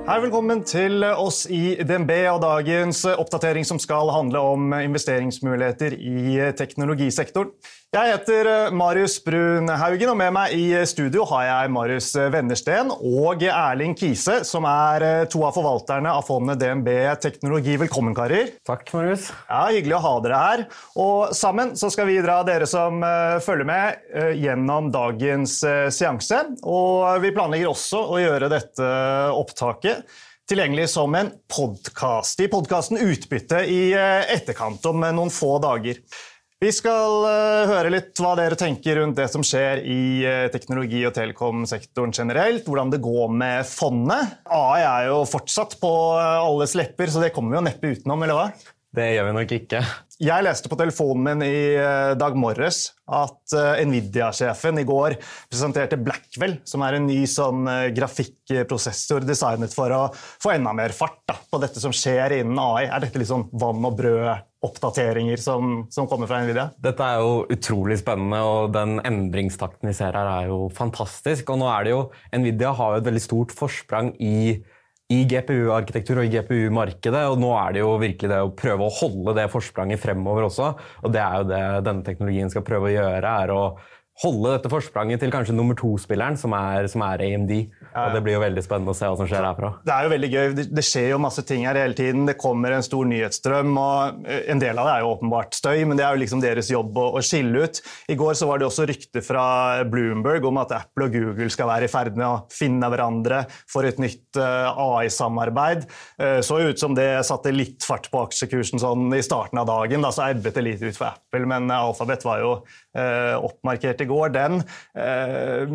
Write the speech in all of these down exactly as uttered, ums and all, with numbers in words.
Hei, velkommen til oss i D N B og dagens oppdatering som skal handle om investeringsmuligheter i teknologisektoren. Jeg heter Marius Brun Haugen, og med meg i studio har jeg Marius Wennersten og Erling Kise, som er to av forvalterne av fondet D N B Teknologi. Velkommen, karer. Takk, Marius. Ja, hyggelig å ha dere her. Og sammen så skal vi dra dere som følger med gjennom dagens seanse. Og vi planlegger også å gjøre dette opptaket tilgjengelig som en podcast. I podcasten Utbytte i etterkant om noen få dager. Vi skal høre litt hva dere tenker rundt det som skjer i teknologi- og telekomsektoren generelt, hvordan det går med fondet. A I er jo fortsatt på alles lepper, så det kommer vi jo neppe utenom, eller hva? Det gjør vi nok ikke. Jeg leste på telefonen min i dag morges at Nvidia-sjefen i går presenterte Blackwell, som er en ny sånn grafikkprosessor designet for å få enda mer fart da, på dette som skjer innen A I. Er dette litt sånn vann og brød oppdateringer som, som kommer fra Nvidia? Dette er jo utrolig spennende, og den endringstakten vi ser her er jo fantastisk. Og nå er det jo, Nvidia har jo et veldig stort forsprang i, i G P U-arkitektur og i G P U-markedet, og nå er det jo virkelig det å prøve å holde det forspranget fremover også, og det er jo det denne teknologien skal prøve å gjøre, er å holde dette forspranget til kanskje nummer to-spilleren, som er, som er A M D. Ja. Og det blir jo veldig spennende å se hva som skjer herfra. Det er jo veldig gøy. Det skjer jo masse ting her hele tiden. Det kommer en stor nyhetsstrøm, og en del av det er jo åpenbart støy, men det er jo liksom deres jobb å, å skille ut. I går så var det også rykte fra Bloomberg om at Apple og Google skal være i ferd med å finne hverandre for et nytt A I-samarbeid. Så ut som det satte litt fart på aksjekursen sånn i starten av dagen, da så ebbet det litt ut for Apple, men Alphabet var jo eh, oppmarkert i går. Den, eh,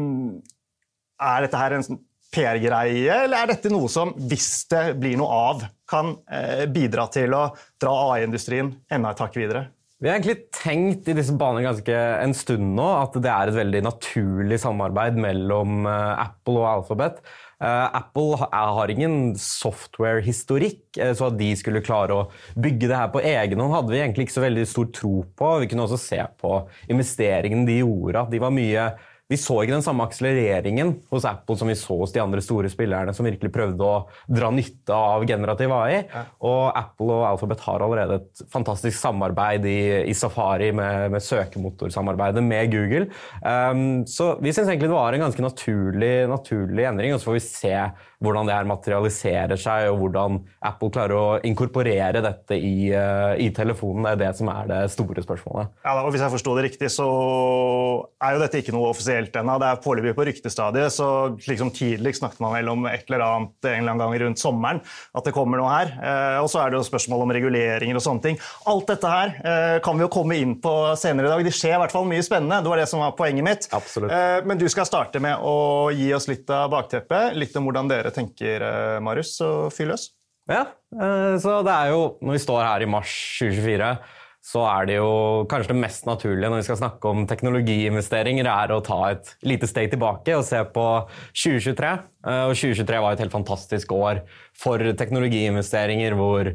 er dette her en P R-greie, eller er dette noe som, hvis det blir noe av, kan eh, bidra til å dra A I-industrien enda et takk videre? Vi har egentlig tenkt i disse baner ganske en stund nå at det er et veldig naturlig samarbeid mellom Apple og Alphabet. Apple har ingen software-historikk, så at de skulle klare å bygge det her på egen hånd hadde vi egentlig ikke så veldig stor tro på. Vi kunne også se på investeringen de gjorde, at de var mye. Vi så ikke den samme akselereringen hos Apple som vi så hos de andre store spillerne som virkelig prøvde å dra nytte av generativ A I. Ja. Og Apple og Alphabet har allerede et fantastisk samarbeid i, i Safari med, med søkemotorsamarbeidet med Google. Um, så vi synes egentlig det var en ganske naturlig, naturlig endring, og så får vi se hvordan det her materialiserer seg, og hvordan Apple klarer å inkorporere dette i, uh, i telefonen. Det er det som er det store spørsmålet. Ja, og hvis jeg forstår det riktig, så er jo dette ikke noe offisielt ennå. Det er foreløpig på ryktestadiet, så liksom tidlig snakket man vel om et eller annet en eller annen gang rundt sommeren, at det kommer noe her. Eh, og så er det jo spørsmål om reguleringer og sånne ting. Alt dette her eh, kan vi jo komme inn på senere i dag. Det skjer i hvert fall mye spennende. Det var det som var poenget mitt. Absolutt. Eh, men du skal starte med å gi oss litt av bakteppet, litt om hvordan dere tenker, eh, Marius, og fyll løs. Ja, eh, så det er jo, når vi står her i mars tjue tjuefire, så er det jo kanskje det mest naturlige når vi skal snakke om teknologiinvesteringer er å ta et lite steg tilbake og se på tjue tjuetre. Og tjue tjuetre var et helt fantastisk år for teknologiinvesteringer hvor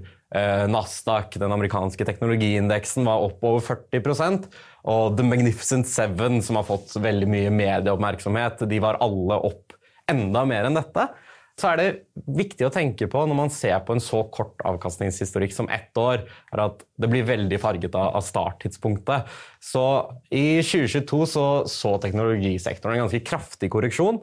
Nasdaq, den amerikanske teknologiindeksen, var opp over førti prosent. Og The Magnificent Seven, som har fått veldig mye medieoppmerksomhet, de var alle opp enda mer enn dette. Så er det viktig å tenke på når man ser på en så kort avkastningshistorikk som ett år, er at det blir veldig farget av starttidspunktet. Så i tjue tjueto så, så teknologisektoren en ganske kraftig korreksjon,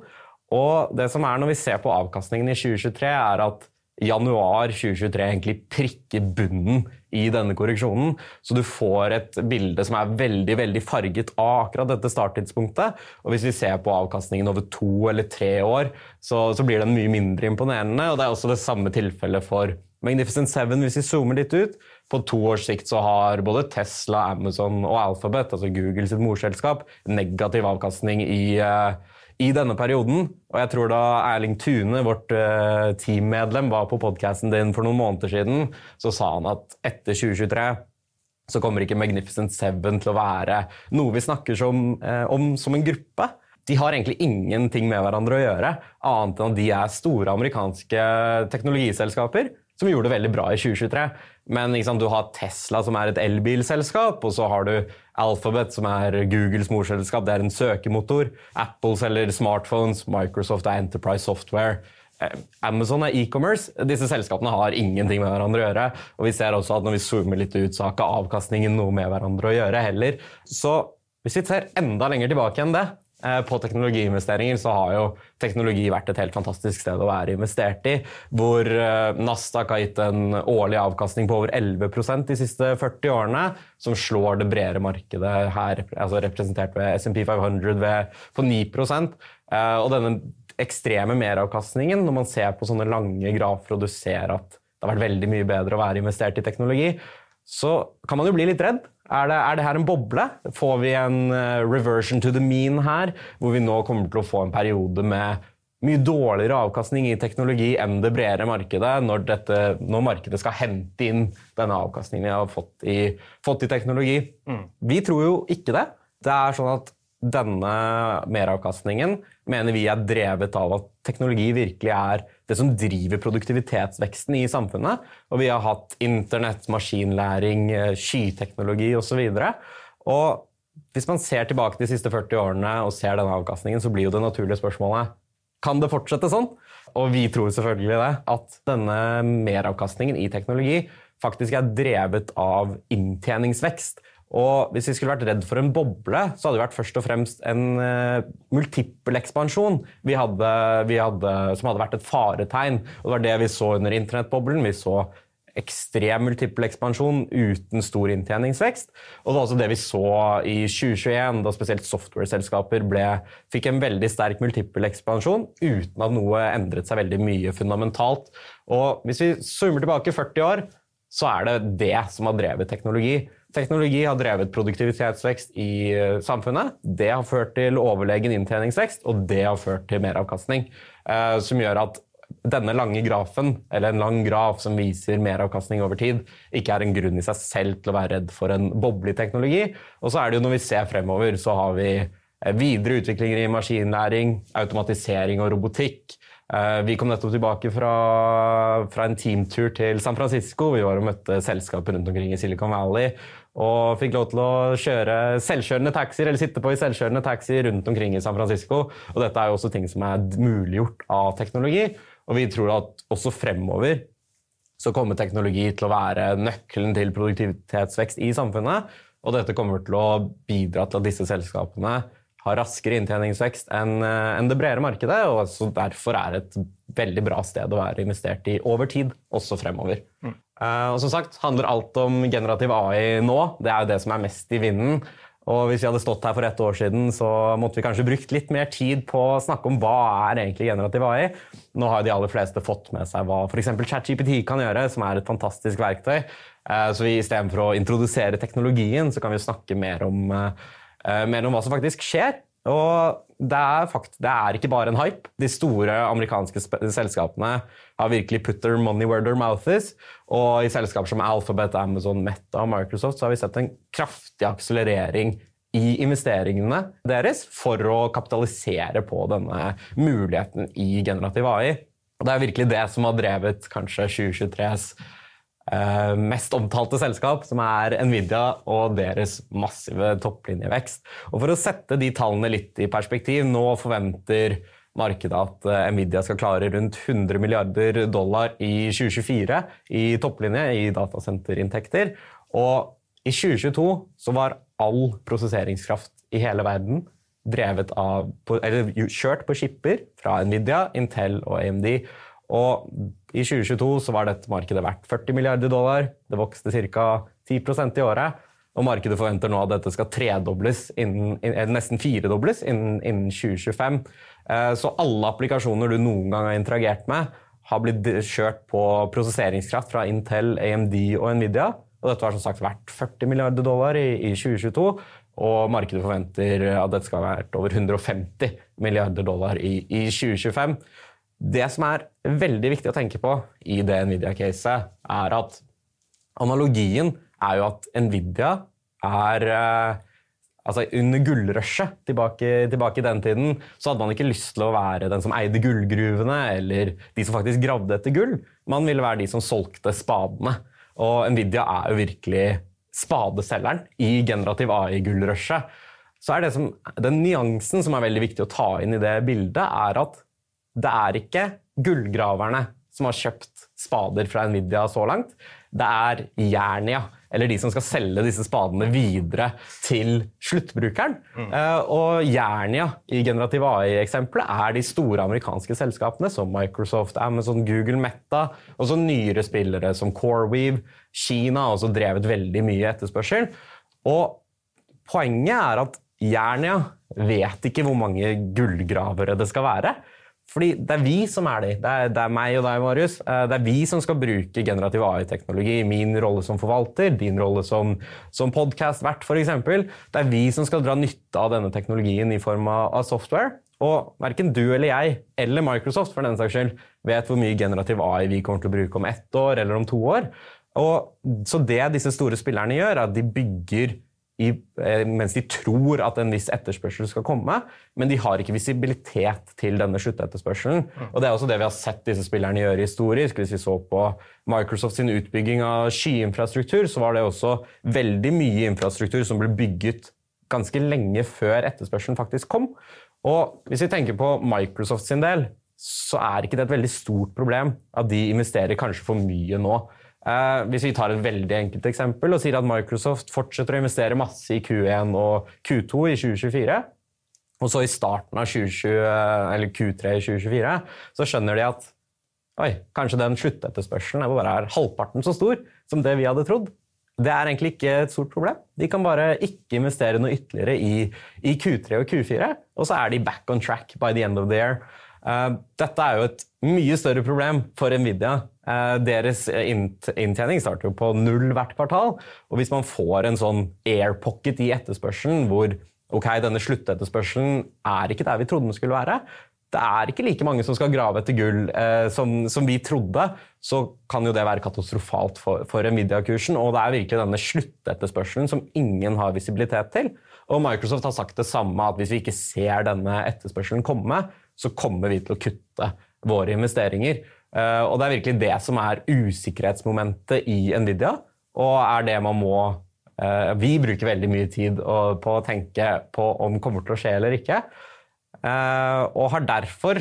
og det som er når vi ser på avkastningen i tjue tjuetre er at januar tjue tjuetre egentlig prikker bunnen i denne korreksjonen, så du får et bilde som er veldig, veldig farget av akkurat dette starttidspunktet, og hvis vi ser på avkastningen over to eller tre år, så, så blir den mye mindre imponerende, og det er også det samme tilfellet for Magnificent Seven hvis vi zoomer litt ut. På to års sikt så har både Tesla, Amazon og Alphabet, altså Google sitt morselskap, negativ avkastning i i denne perioden, og jeg tror da Erling Thune, vårt uh, teammedlem, var på podcasten din for noen måneder siden, så sa han at etter tjue tjuetre så kommer ikke Magnificent Seven til å være noe vi snakker som, uh, om som en gruppe. De har egentlig ingenting med hverandre å gjøre, annet enn at de er store amerikanske teknologiselskaper, som gjorde det veldig bra i tjue tjuetre. Men liksom, du har Tesla, som er et elbilselskap, og så har du Alphabet, som er Googles morselskap, det er en søkemotor. Apple selger smartphones, Microsoft er enterprise software. Amazon er e-commerce. Disse selskapene har ingenting med hverandre å gjøre. Og vi ser også at når vi zoomer litt ut, så har ikke avkastningen noe med hverandre å gjøre heller. Så hvis vi ser enda lenger tilbake enn det, på teknologiinvesteringer, så har jo teknologi vært et helt fantastisk sted å være investert i, hvor Nasdaq har gitt en årlig avkastning på over elleve prosent de siste førti årene, som slår det bredere markedet her, altså representert ved S and P five hundred ved, på ni prosent. Og denne ekstreme meravkastningen, når man ser på sånne lange grafer og du ser at det har vært veldig mye bedre å være investert i teknologi, så kan man jo bli litt redd. Er det, er det her en boble? Får vi en uh, reversion to the mean her, hvor vi nå kommer til å få en periode med mye dårligere avkastning i teknologi enn det bredere markedet, når, dette, når markedet skal hente inn denne avkastningen vi har fått i, fått i teknologi? Mm. Vi tror jo ikke det. Det er sånn at denne meravkastningen mener vi er drevet av at teknologi virkelig er det som driver produktivitetsveksten i samfunnet. Og vi har hatt internett, maskinlæring, skyteknologi og så videre. Og hvis man ser tilbake de siste førti årene og ser denne avkastningen, så blir jo det naturlige spørsmålet, kan det fortsette sånn? Og vi tror selvfølgelig det, at denne meravkastningen i teknologi faktisk er drevet av inntjeningsvekst. Og hvis vi skulle vært redd for en boble, så hadde det vært først og fremst en uh, multiple ekspansjon vi hadde, vi hadde, som hadde vært et faretegn. Og det var det vi så under internettboblen. Vi så ekstrem multiple ekspansjon uten stor inntjeningsvekst. Og det var også det vi så i tjue tjueen, da spesielt software-selskaper ble, fikk en veldig sterk multiple ekspansjon uten at noe endret seg veldig mye fundamentalt. Og hvis vi zoomer tilbake førti år, så er det det som har drevet teknologi. Teknologi har drevet produktivitetsvekst i samfunnet. Det har ført til overlegen inntjeningsvekst, og det har ført til meravkastning. Eh, som gjør at denne lange grafen, eller en lang graf som viser meravkastning over tid, ikke er en grunn i seg selv til å være redd for en boble i teknologi. Og så er det jo når vi ser fremover, så har vi videre utviklinger i maskinlæring, automatisering og robotikk. Vi kom nettopp tilbake fra, fra en teamtur til San Francisco. Vi var og møtte selskaper rundt omkring i Silicon Valley, og fikk lov til å kjøre selvkjørende taxier, eller sitte på i selvkjørende taxier rundt omkring i San Francisco. Og dette er jo også ting som er muliggjort av teknologi, og vi tror at også fremover så kommer teknologi til å være nøkkelen til produktivitetsvekst i samfunnet, og dette kommer til å bidra til at disse selskapene har raskere inntjeningsvekst enn, enn det bredere markedet, og så derfor er et veldig bra sted å være investert i over tid, også fremover. Mm. Uh, og som sagt, handler alt om generativ A I nå. Det er jo det som er mest i vinden. Og hvis vi hadde stått her for ett år siden, så måtte vi kanskje brukt litt mer tid på å snakke om hva er egentlig generativ A I. Nå har de aller fleste fått med seg hva for eksempel ChatGPT kan gjøre, som er et fantastisk verktøy. Uh, så vi, i stedet for å introdusere teknologien, så kan vi snakke mer om uh, mer om hva som faktisk skjer. Og det er, fakt, det er ikke bare en hype. De store amerikanske selskapene har virkelig put their money where their mouth is. Og i selskaper som Alphabet, Amazon, Meta og Microsoft så har vi sett en kraftig akselerering i investeringene deres for å kapitalisere på denne muligheten i generativ A I. Og det er virkelig det som har drevet kanskje tjue tjuetres Uh, mest omtalte selskap, som er Nvidia og deres massive topplinjevekst. Og for å sette de tallene litt i perspektiv, nå forventer markedet at uh, Nvidia skal klare rundt hundre milliarder dollar i tjue tjuefire i topplinje i datasenterinntekter. Og i tjue tjueto så var all prosesseringskraft i hele verden drevet av, eller kjørt på skipper fra Nvidia, Intel og A M D. Og i tjue tjueto så var dette markedet verdt førti milliarder dollar. Det vokste ca. ti prosent i året. Og markedet forventer nå at dette skal tredobles, innen, nesten firedobles innen, innen tjue tjuefem. Så alle applikasjoner du noen gang har interagert med, har blitt kjørt på prosesseringskraft fra Intel, A M D og Nvidia. Og dette var som sagt verdt førti milliarder dollar i, i tjue tjueto. Og markedet forventer at dette skal være verdt over hundre og femti milliarder dollar i, i tjue tjuefem. Det som er veldig viktig å tenke på i det Nvidia-caset, er at analogien er jo at Nvidia er eh, altså under gullrushet tilbake, tilbake i den tiden, så hadde man ikke lyst til å være den som eide gullgruvene, eller de som faktisk gravde etter gull. Man ville være de som solgte spadene. Og Nvidia er jo virkelig spadeselgeren i generativ A I-gullrushet. Så er det som, den nyansen som er veldig viktig å ta inn i det bildet, er at det er ikke gullgraverne som har kjøpt spader fra Nvidia så langt. Det er Jernia, eller de som skal selge disse spadene videre til sluttbrukeren. Mm. Uh, og Jernia i generativ A I-eksempelet er de store amerikanske selskapene som Microsoft, Amazon, Google, Meta, og så nyere spillere som CoreWeave. Kina har også drevet veldig mye etterspørsel. Og poenget er at Jernia vet ikke hvor mange gullgravere det skal være. Fordi det er vi som er de. Det er, det er meg og deg, Marius. Det er vi som skal bruke generativ A I-teknologi. Min rolle som forvalter, din rolle som, som podcast-vert, for eksempel. Det er vi som skal dra nytte av denne teknologien i form av, av software. Og hverken du eller jeg, eller Microsoft for den saks skyld, vet hvor mye generativ A I vi kommer til å bruke om ett år eller om to år. Og, så det disse store spillerne gjør, er at de bygger I, mens de tror at en viss etterspørsel skal komme, men de har ikke visibilitet til denne sluttetterspørselen. Mm. Og det er også det vi har sett disse spillerne gjøre historisk. Hvis vi så på Microsoft sin utbygging av skyinfrastruktur, så var det også veldig mye infrastruktur som ble bygget ganske lenge før etterspørselen faktisk kom. Og hvis vi tenker på Microsoft sin del, så er ikke det et veldig stort problem at de investerer kanskje for mye nå. Uh, hvis vi tar et veldig enkelt eksempel og sier at Microsoft fortsetter å investere masse I Q one og Q two I tjue tjuefire, og så I starten av tjue tjue, eller Q tre I tjue tjuefire, så skjønner de at oi, kanskje den sluttetterspørselen er bare er halvparten så stor som det vi hadde trodd. Det er egentlig ikke et stort problem. De kan bare ikke investere noe ytterligere I, I Q tre og Q fire, og så er de back on track by the end of the year. Uh, dette er jo et mye større problem for Nvidia. Uh, deres inntjening starter jo på null hvert kvartal, og hvis man får en sånn air pocket I etterspørselen, hvor ok, denne sluttetterspørselen er ikke der vi trodde den skulle være, det er ikke like mange som skal grave etter gull uh, som, som vi trodde, så kan jo det være katastrofalt for, for Nvidia-kursen, og det er virkelig denne sluttetterspørselen som ingen har visibilitet til. Og Microsoft har sagt det samme, at hvis vi ikke ser denne etterspørselen komme, så kommer vi til å kutte våre investeringer. Uh, og det er virkelig det som er usikkerhetsmomentet I Nvidia, og er det man må... Uh, vi bruker veldig mye tid på å tenke på om det kommer til å skje eller ikke, uh, og har derfor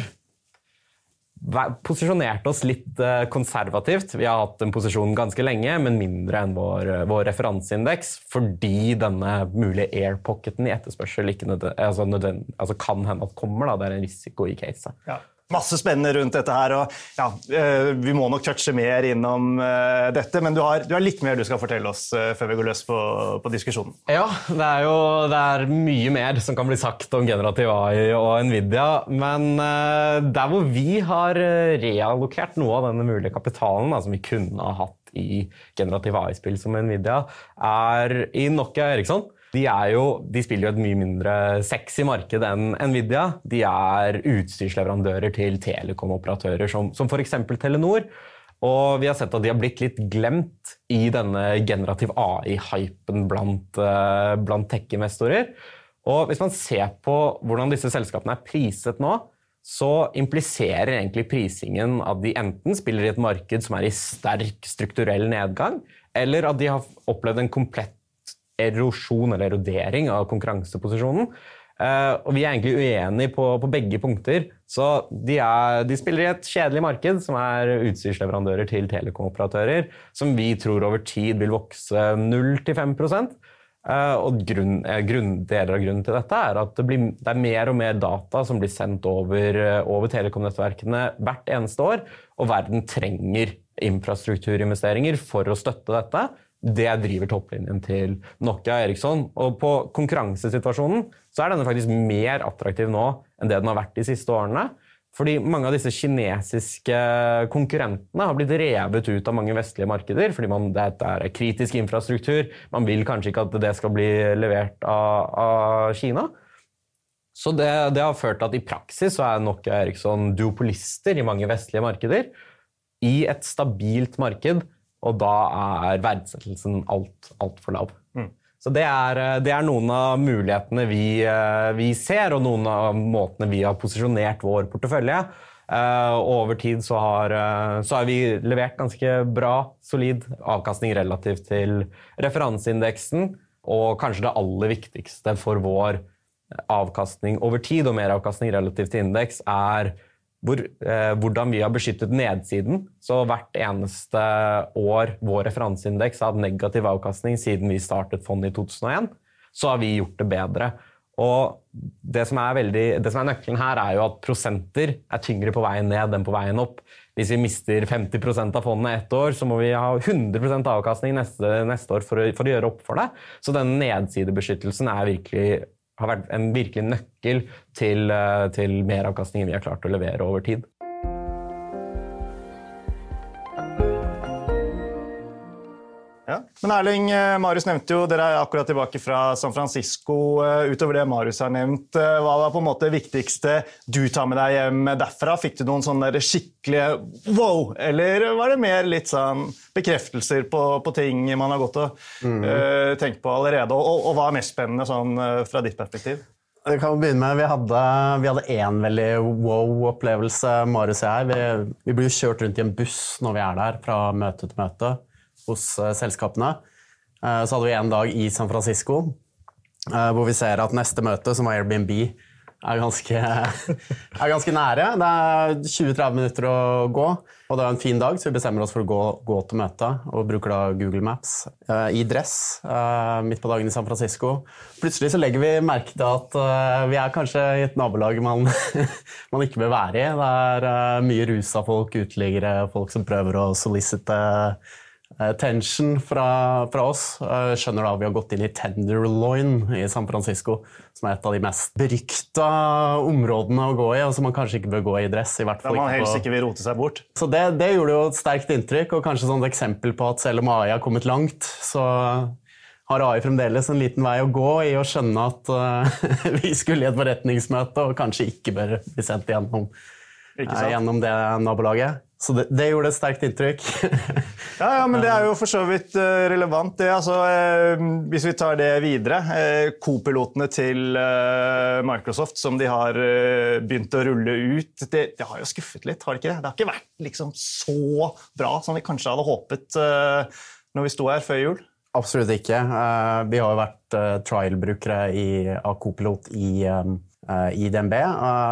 posisjonert oss litt uh, konservativt. Vi har hatt en posisjon ganske lenge, men mindre enn vår, vår referanseindeks, fordi denne mulige airpocketen I etterspørsel ikke nødvendig, altså nødvendig, altså kan hende at kommer. Da. Det er en risiko I caset. Ja. Masse spennende rundt dette her, og ja, vi må nok touche mer innom dette, men du har, du har litt mer du skal fortelle oss før vi går løs på, på diskusjonen. Ja, det er jo det er mye mer som kan bli sagt om generativ A I og Nvidia, men der hvor vi har reallokert noe av denne mulige kapitalen da, som vi kunne ha hatt I generativ A I-spill som Nvidia, er I Nokia Ericsson. De, er jo, de spiller jo et mye mindre sexy marked enn Nvidia. De er utstyrsleverandører til telekomoperatører som, som for eksempel Telenor. Og vi har sett at de har blitt litt glemt I denne generativ A I-hypen blant, uh, blant tech-investorer. Og hvis man ser på hvordan disse selskapene er priset nå, så impliserer egentlig prisingen at de enten spiller I et marked som er I sterk strukturell nedgang, eller at de har opplevd en komplett erosjon eller erodering av konkurranseposisjonen. Uh, og vi er egentlig uenige på, på begge punkter. Så de, er, de spiller I et kjedelig marked som er utstyrsleverandører til telekomoperatører, som vi tror over tid vil vokse null til fem prosent. Uh, og grunn, uh, grunn, deler av grunnen til dette er at det, blir, det er mer og mer data som blir sendt over, uh, over telekomnettverkene hvert eneste år, og verden trenger infrastrukturinvesteringer for å støtte dette. Det driver topplinjen til Nokia Ericsson, og på konkurransesituasjonen så er denne faktisk mer attraktiv nå enn det den har vært de siste årene, fordi mange av disse kinesiske konkurrentene har blitt revet ut av mange vestlige markeder, fordi man, dette er kritisk infrastruktur, man vil kanskje ikke at det skal bli levert av, av Kina. Så det, det har ført til at I praksis så er Nokia Ericsson duopolister I mange vestlige markeder, I et stabilt marked, og da er verdsettelsen alt, alt for lav. Mm. Så det er, det er noen av mulighetene vi, vi ser, og noen av måtene vi har posisjonert vår portefølje. Uh, over tid så har, så har vi levert ganske bra, solid avkastning relativt til referanseindeksen, og kanskje det aller viktigste for vår avkastning over tid, og mer avkastning relativt til indeks, er hvor, eh, hvordan vi har beskyttet nedsiden. Så hvert eneste år vår referanseindeks har hatt negativ avkastning siden vi startet fondet i to tusen og en, så har vi gjort det bedre. Og det som er, veldig, det som er nøkkelen her er jo at prosenter er tyngre på veien ned enn på veien opp. Hvis vi mister femti prosent av fondet ett år, så må vi ha hundre prosent avkastning neste, neste år for å, for å gjøre opp for det. Så denne nedsidebeskyttelsen er virkelig, har vært en virkelig nøkkel til, til meravkastningen vi har klart å levere over tid. Ja. Men Erling, Marius nevnte jo, dere er akkurat tilbake fra San Francisco. Utover det Marius har nevnt, hva var på en måte viktigste du tar med deg hjem derfra? Fikk du noen sånne skikkelige wow, eller var det mer litt sånn bekreftelser på, på ting man har gått og mm. uh, tenkt på allerede? Og, og hva er mest spennende sånn, uh, fra ditt perspektiv? Det kan vi begynne med. Vi hadde, vi hadde en veldig wow-opplevelse, Marius og jeg. Vi, vi blir jo kjørt rundt i en buss når vi er der, fra møte til møte hos uh, selskapene. Uh, så hadde vi en dag i San Francisco, uh, hvor vi ser at neste møte, som var Airbnb, er ganske, er ganske nære. Det er tjue til tretti minutter å gå, og det er en fin dag, så vi bestemmer oss for å gå, gå til møtet, og bruker da Google Maps uh, i dress, uh, midt på dagen i San Francisco. Plutselig så legger vi merke til at uh, vi er kanskje i et nabolag man, man ikke bør være i. Det er uh, mye rusa folk, uteliggere, folk som prøver å solicite attention fra, fra oss. Skjønner da vi har gått inn i Tenderloin i San Francisco, som er et av de mest berykta områdene å gå i, og som man kanskje ikke bør gå i dress, i hvert fall. Da man helst ikke vil rote seg bort. Så det, det gjorde jo et sterkt inntrykk, og kanskje sånn et eksempel på at selv om A I har kommet langt, så har A I fremdeles en liten vei å gå i å skjønne at uh, vi skulle i et forretningsmøte, og kanskje ikke bør bli sendt gjennom, uh, gjennom det nabolaget. Så det, det gjorde et sterkt inntrykk. ja, ja, men det er jo for så vidt uh, relevant. Det, altså, uh, hvis vi tar det videre, uh, Co-pilotene til uh, Microsoft, som de har uh, begynt å rulle ut, det, det har jo skuffet litt, har det ikke det? Det har ikke vært liksom, så bra som vi kanskje hadde håpet uh, når vi sto her før jul. Absolutt ikke. Uh, vi har jo vært uh, trial-brukere i, av Co-pilot i um, i D N B,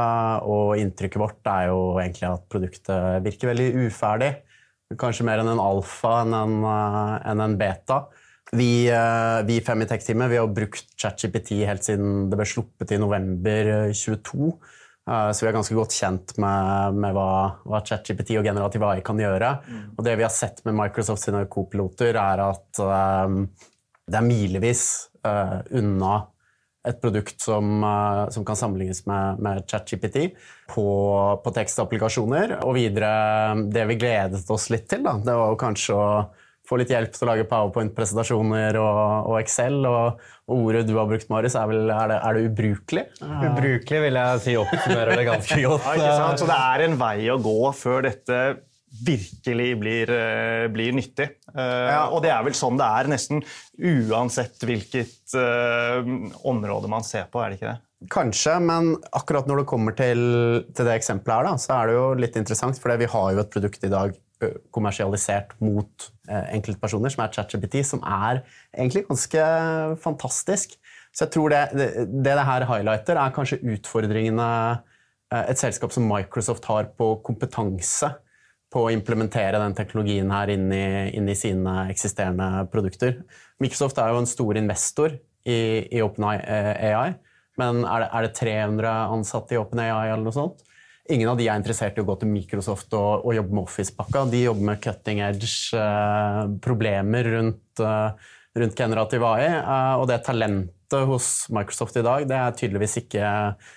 og inntrykket vårt er jo egentlig at produktet virker veldig uferdig. Kanskje mer enn en alfa enn en, enn en beta. Vi, vi fem i tech-teamet, vi har brukt ChatGPT helt siden det ble sluppet i november tjueto, så vi er ganske godt kjent med, med hva, hva ChatGPT og generativ A I kan gjøre. Mm. Og det vi har sett med Microsoft sine co-piloter er at um, det er milevis uh, unna et produkt som, uh, som kan sammenlignes med, med ChatGPT på, på tekstapplikasjoner. Og videre, det vi gledet oss litt til, da, det var jo kanskje å få litt hjelp til å lage PowerPoint-presentasjoner og, og Excel. Og, og ordet du har brukt, Marius, er, vel, er, det, er det ubrukelig? Ubrukelig vil jeg si oppsummerer det ganske godt. Ja, ikke sant? Så det er en vei å gå før dette virkelig blir, blir nyttig. Ja. Og det er vel sånn det er nesten uansett hvilket uh, område man ser på, er det ikke det? Kanskje, men akkurat når det kommer til, til det eksempelet her, da, så er det jo litt interessant, for vi har jo et produkt i dag kommersialisert mot uh, enkeltpersoner, som er ChatGPT, som er egentlig ganske fantastisk. Så jeg tror det det, det, det her highlighter er kanskje utfordringene uh, et selskap som Microsoft har på kompetanse på å implementere den teknologien her inn i, inn i sine eksisterende produkter. Microsoft er jo en stor investor i, i OpenAI, men er det, er det tre hundre ansatte i OpenAI eller noe sånt? Ingen av de er interessert i å gå til Microsoft og, og jobbe med Office-pakka. De jobber med cutting edge uh, problemer rundt, uh, rundt generativ A I, uh, og det talentet hos Microsoft i dag, det er tydeligvis ikke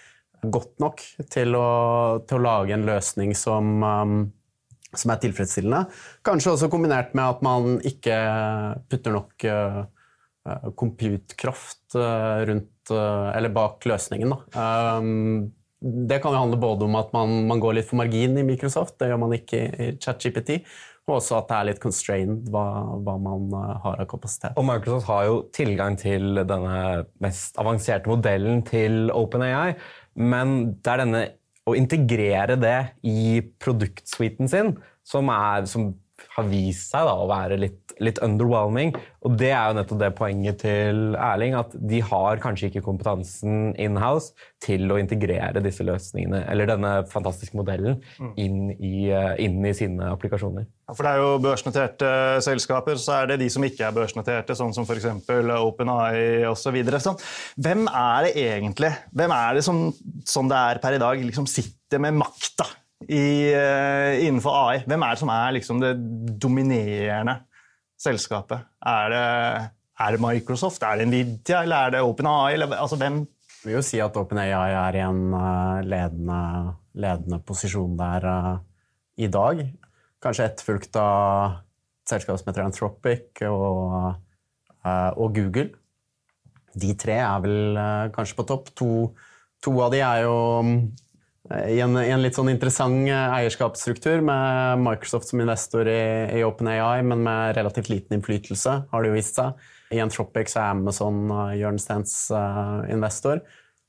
godt nok til å, til å lage en løsning som um, som er tilfredsstillende. Kanskje også kombinert med at man ikke putter nok uh, compute-kraft uh, rundt, uh, eller bak løsningen. Da. Um, det kan jo handle både om at man, man går litt for margin i Microsoft, det gjør man ikke i ChatGPT, og også at det er litt constrained hva, hva man uh, har av kapasitet. Og Microsoft har jo tilgang til denne mest avanserte modellen til OpenAI, men det er denne å integrere det i produktsuiten sin, som, er, som har vist seg da, å være litt litt underwhelming, og det er jo nettopp det poenget til Erling, at de har kanskje ikke kompetansen in-house til å integrere disse løsningene, eller denne fantastiske modellen, inn i, inn i sine applikasjoner. Ja, for det er jo børsnoterte selskaper, så er det de som ikke er børsnoterte, sånn som for eksempel OpenAI og så videre. Sånn. Hvem er det egentlig? Hvem er det som, som det er per i dag, liksom sitter med makta I, uh, innenfor A I? Hvem er det som er liksom det dominerende selskapet? Er det, er det Microsoft, er det Nvidia, eller er det OpenAI? Eller, altså, hvem? Jeg vil jo si at OpenAI er i en uh, ledende, ledende posisjon der uh, i dag. Kanskje etterfulgt av et selskap som heter Anthropic og, uh, og Google. De tre er vel uh, kanskje på topp. To, to av de er jo I en, I en litt sånn interessant eierskapsstruktur med Microsoft som investor i, i OpenAI, men med relativt liten innflytelse, har det jo vist seg. I Anthropic så er Amazon uh, Jørnstens uh, investor.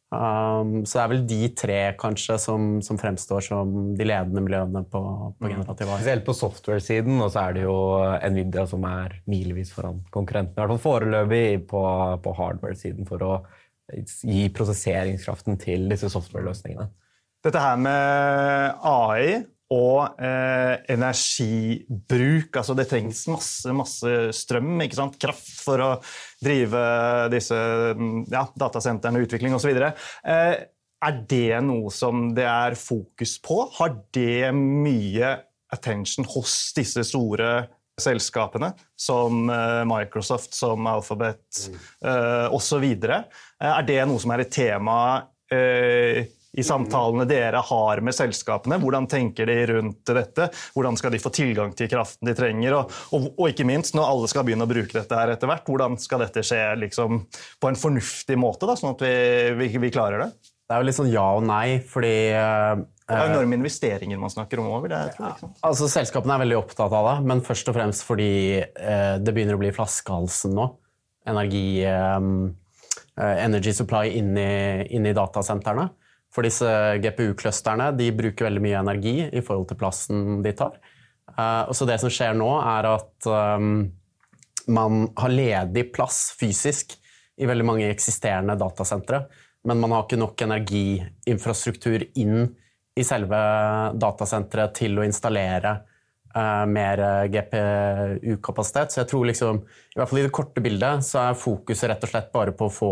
Um, så det er vel de tre kanskje som, som fremstår som de ledende miljøene på, på generativ A I. Spesielt på software-siden, og så er det jo Nvidia som er milevis foran konkurrentene. I hvert fall foreløpig på, på hardware-siden for å gi prosesseringskraften til disse software-løsningene. Dette her med A I og eh, energibruk, altså det trengs masse, masse strøm, ikke sant? Kraft for å drive disse ja, datasentrene, utvikling og så videre. Eh, er det noe som det er fokus på? Har det mye attention hos disse store selskapene, som eh, Microsoft, som Alphabet eh, og så videre? Eh, er det noe som er et tema eh, I samtalene dere har med selskapene? Hvordan tenker de rundt dette? Hvordan skal de få tilgang til kraften de trenger? Og, og, og ikke minst, når alle skal begynne å bruke dette her etter hvert, hvordan skal dette skje liksom, på en fornuftig måte, da, sånn at vi, vi, vi klarer det? Det er jo litt sånn ja og nei, fordi uh, det er enorme investeringer man snakker om over det, jeg tror, liksom. Ja, altså, selskapene er veldig opptatt av det, men først og fremst fordi uh, det begynner å bli flaskehalsen nå. Energi, um, uh, energy supply inn i, inn i datasentrene. For disse G P U-clusterne, de bruker veldig mye energi i forhold til plassen de tar. Uh, og så det som skjer nå er at um, man har ledig plass fysisk i veldig mange eksisterende datasentre, men man har ikke nok energiinfrastruktur inn i selve datasentret til å installere uh, mer G P U-kapasitet. Så jeg tror liksom, i hvert fall i det korte bildet, så er fokuset rett og slett bare på å få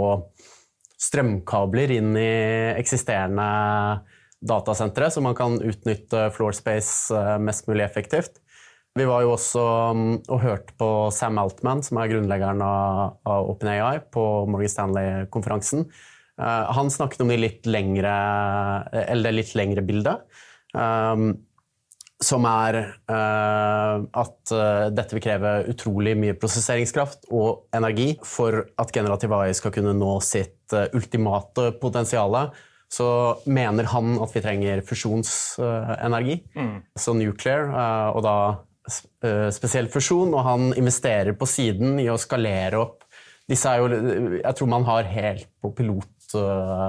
strømkabler inn i eksisterende datasentre, så man kan utnytte floor space mest mulig effektivt. Vi var jo også og hørte på Sam Altman, som er grunnleggeren av, av OpenAI, på Morgan Stanley-konferansen. Uh, han snakket om det litt lengre, eller det litt lengre bildet, um, som er uh, at uh, dette vil kreve utrolig mye prosesseringskraft og energi for at generativ A I skal kunne nå sitt uh, ultimate potensiale. Så mener han at vi trenger fusjonsenergi, uh, mm. så nuclear, uh, og da uh, spesielt fusjon, og han investerer på siden i å skalere opp. Disse er jo, jeg tror man har helt på pilot uh,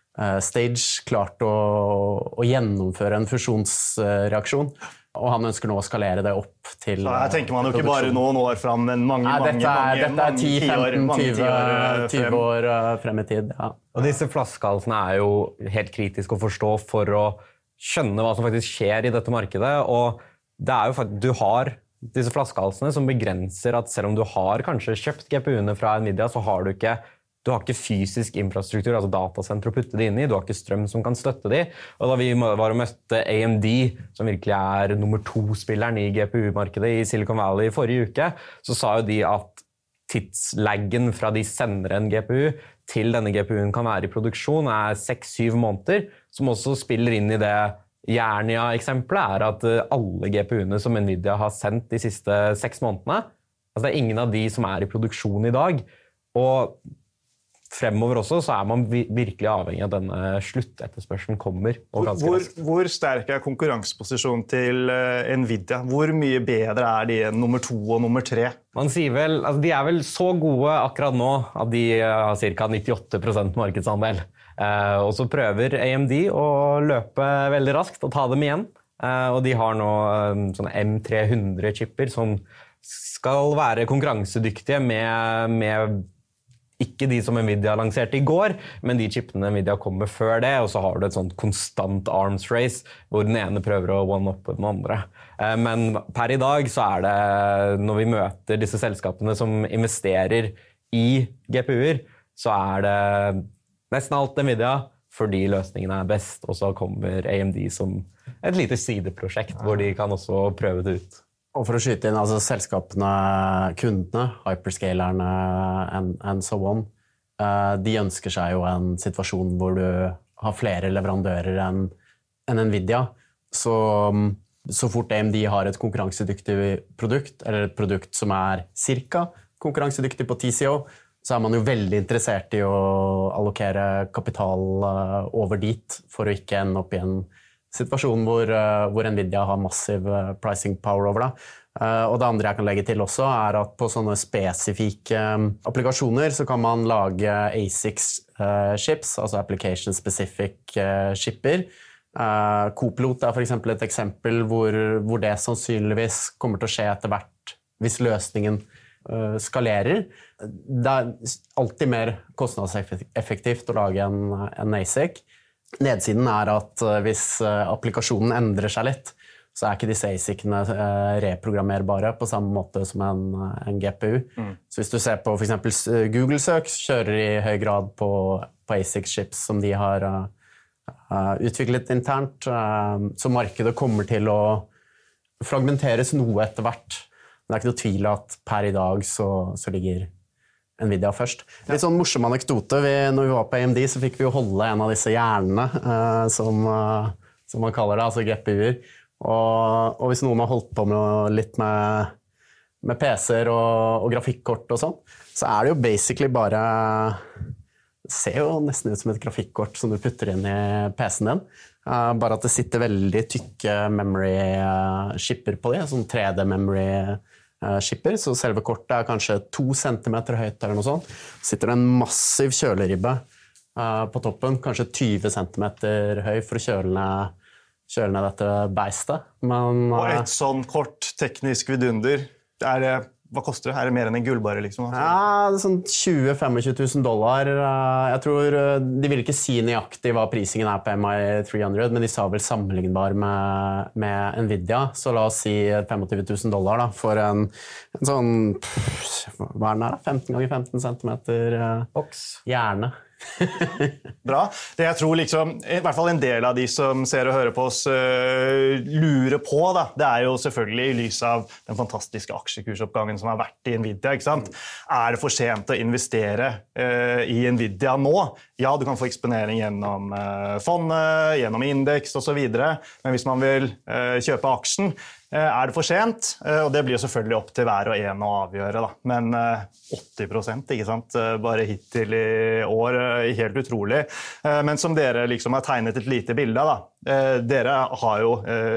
stage klart å, å gjennomføre en fusjonsreaksjon, og han ønsker nå å skalere det opp til så her tenker man jo ikke bare noen år frem, men mange, Nei, dette er, mange, dette er ti, femten, tjue, tjue år frem i tid. Ja. Og disse flaskehalsene er jo helt kritiske å forstå for å skjønne hva som faktisk skjer i dette markedet, og det er jo faktisk, du har disse flaskehalsene som begrenser at selv om du har kanskje kjøpt G P U-ene fra Nvidia, så har du ikke Du har ikke fysisk infrastruktur, altså datasenter å putte det inn i. Du har ikke strøm som kan støtte de. Og da vi var og møtte A M D, som virkelig er nummer to-spilleren i G P U-markedet i Silicon Valley i forrige uke, så sa jo de at tidslaggen fra de sender en G P U til denne G P U-en kan være i produksjon er seks syv måneder, som også spiller inn i det Jernia-eksempelet, er at alle G P U-ene som Nvidia har sendt de siste seks månedene, altså det er ingen av de som er i produksjon i dag, og fremover også, så er man virkelig avhengig av denne sluttetterspørselen kommer. Og ganske hvor, hvor sterk er konkurranseposisjonen til Nvidia? Hvor mye bedre er de enn nummer to og nummer tre? Man sier vel, altså de er vel så gode akkurat nå at de har ca. nittiåtte prosent markedsandel. Eh, og så prøver A M D å løpe veldig raskt og ta dem igjen. Eh, og de har nå eh, sånne M tre hundre-chipper som skal være konkurransedyktige med, med ikke de som Nvidia lanserte i går, men de chipene Nvidia kommer før det, og så har du et sånt konstant arms race, hvor den ene prøver å one-uppe den andre. Men per i dag så er det, når vi møter disse selskapene som investerer i G P U-er, så er det nesten alt Nvidia, fordi løsningene er best, og så kommer A M D som et lite sideprosjekt, hvor de kan også prøve det ut. Og for å skyte inn, altså selskapene, kundene, hyperscalerne and, and so on, uh, de ønsker seg jo en situasjon hvor du har flere leverandører enn en Nvidia. Så, så fort A M D har et konkurransedyktig produkt, eller et produkt som er cirka konkurransedyktig på T C O, så er man jo veldig interessert i å allokere kapital uh, over dit, for å ikke ende opp i en situasjon hvor, uh, hvor Nvidia har massiv uh, pricing power over det. Uh, og det andre jeg kan legge til også, er at på sånne spesifikke um, applikasjoner så kan man lage A S I C-chips, uh, altså application specific uh, chipper. Uh, Copilot er for eksempel et eksempel hvor, hvor det sannsynligvis kommer til å skje etter hvert hvis løsningen uh, skalerer. Det er alltid mer kostnadseffektivt å lage en, en A S I C. Nedsiden er at hvis applikasjonen endrer seg litt, så er ikke disse A S I C-ene reprogrammerbare på samme måte som en, en G P U. Mm. Så hvis du ser på for eksempel Google Search, kjører i høy grad på, på A S I C-chips som de har uh, utviklet internt, uh, så markedet kommer til å fragmenteres noe etter hvert. Men det er ikke noe tvil at per i dag så, så ligger Nvidia først. Litt sånn morsom anekdote. Vi, når vi var på A M D, så fikk vi jo holde en av disse hjernene, uh, som, uh, som man kaller det, altså G P U-er. Og, og hvis noen har holdt på med litt med, med P C-er og, og grafikkort og sånn, så er det jo basically bare det ser jo nesten ut som et grafikkort som du putter inn i P C-en din. Uh, bare at det sitter veldig tykke memory-skipper på det, sånn tre D-memory skipper, så selve kortet er kanskje to centimeter høyt eller noe sånt. Så sitter det en massiv kjøleribbe uh, på toppen, kanskje tyve centimeter høy for å kjøle ned, kjøle ned dette beistet. Men, uh, og et sånn kort teknisk vidunder, er det, hva koster det? Er det mer enn en gullbare liksom? Altså? Ja, det er sånn tjue til tjuefem tusen dollar. Uh, jeg tror uh, de vil ikke si nøyaktig hva prisingen er på M I tre hundre, men de sa vel sammenlignbar med, med Nvidia, så la oss si tjuefem tusen dollar da, for en, en sånn, pff, hva er den her da? femten ganger femten centimeter uh, hjerne. Bra. Det jeg tror liksom, i hvert fall en del av de som ser og hører på oss uh, lurer på, da, det er jo selvfølgelig i lys av den fantastiske aksjekursoppgangen som har vært i Nvidia, ikke sant? Er det for sent å investere uh, i Nvidia nå? Ja, du kan få eksponering gjennom uh, fondet, gjennom indeks og så videre, men hvis man vil uh, kjøpe aksjen, er det for sent, og det blir jo selvfølgelig opp til hver og en å avgjøre, da. Men åtti prosent, ikke sant? Bare hittil i år, helt utrolig. Men som dere liksom har tegnet et lite bilde, da. Dere har jo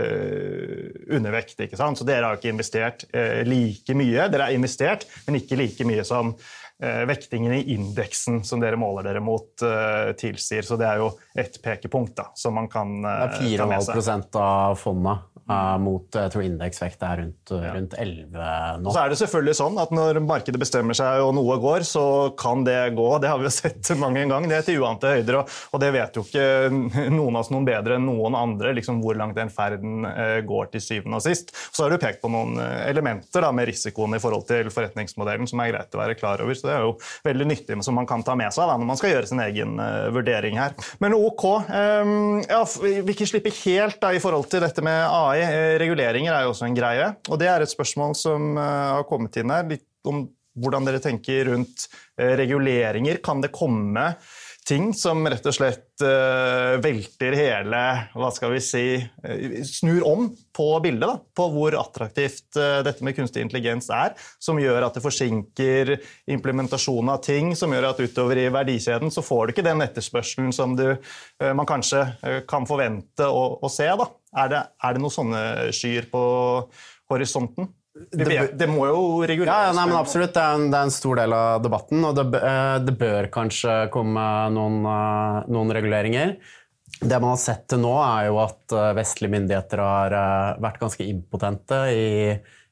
undervekt, ikke sant? Så dere har ikke investert like mye. Dere har investert, men ikke like mye som vektingen i indeksen som dere måler dere mot uh, tilsier. Så det er jo et pekepunkt da, som man kan uh, ta med seg. fire komma fem prosent av fondet uh, mot, jeg tror indeksvekt er rundt, ja. rundt elleve nå. Så er det selvfølgelig sånn at når markedet bestemmer seg og noe går, så kan det gå. Det har vi jo sett mange ganger. Det er til uante høyder, og, og det vet jo ikke noen av oss noen bedre enn noen andre, liksom hvor langt den ferden uh, går til syvende og sist. Så har du pekt på noen elementer da, med risikoen i forhold til forretningsmodellen som er greit å være klar over. Så det er jo veldig nyttig, som man kan ta med seg da, når man skal gjøre sin egen uh, vurdering her. Men ok, um, ja, vi ikke slipper helt da, i forhold til dette med A I. Reguleringer er jo også en greie, og det er et spørsmål som uh, har kommet inn her, litt om hvordan dere tenker rundt uh, reguleringer. Kan det komme ting som rett og slett uh, velter hele, hva skal vi si, uh, snur om på bildet, da, på hvor attraktivt uh, dette med kunstig intelligens er, som gjør at det forsinker implementasjonen av ting, som gjør at utover i verdikjeden så får du ikke den etterspørselen som du, uh, man kanskje uh, kan forvente å, å se. Da. Er det, er det noen sånne skyer på horisonten? Det, det må jo reguleres. Ja, nei, men absolutt. Det er, en, det er en stor del av debatten, og det, det bør kanskje komme noen, noen reguleringer. Det man har sett til nå er jo at vestlige myndigheter har vært ganske impotente i,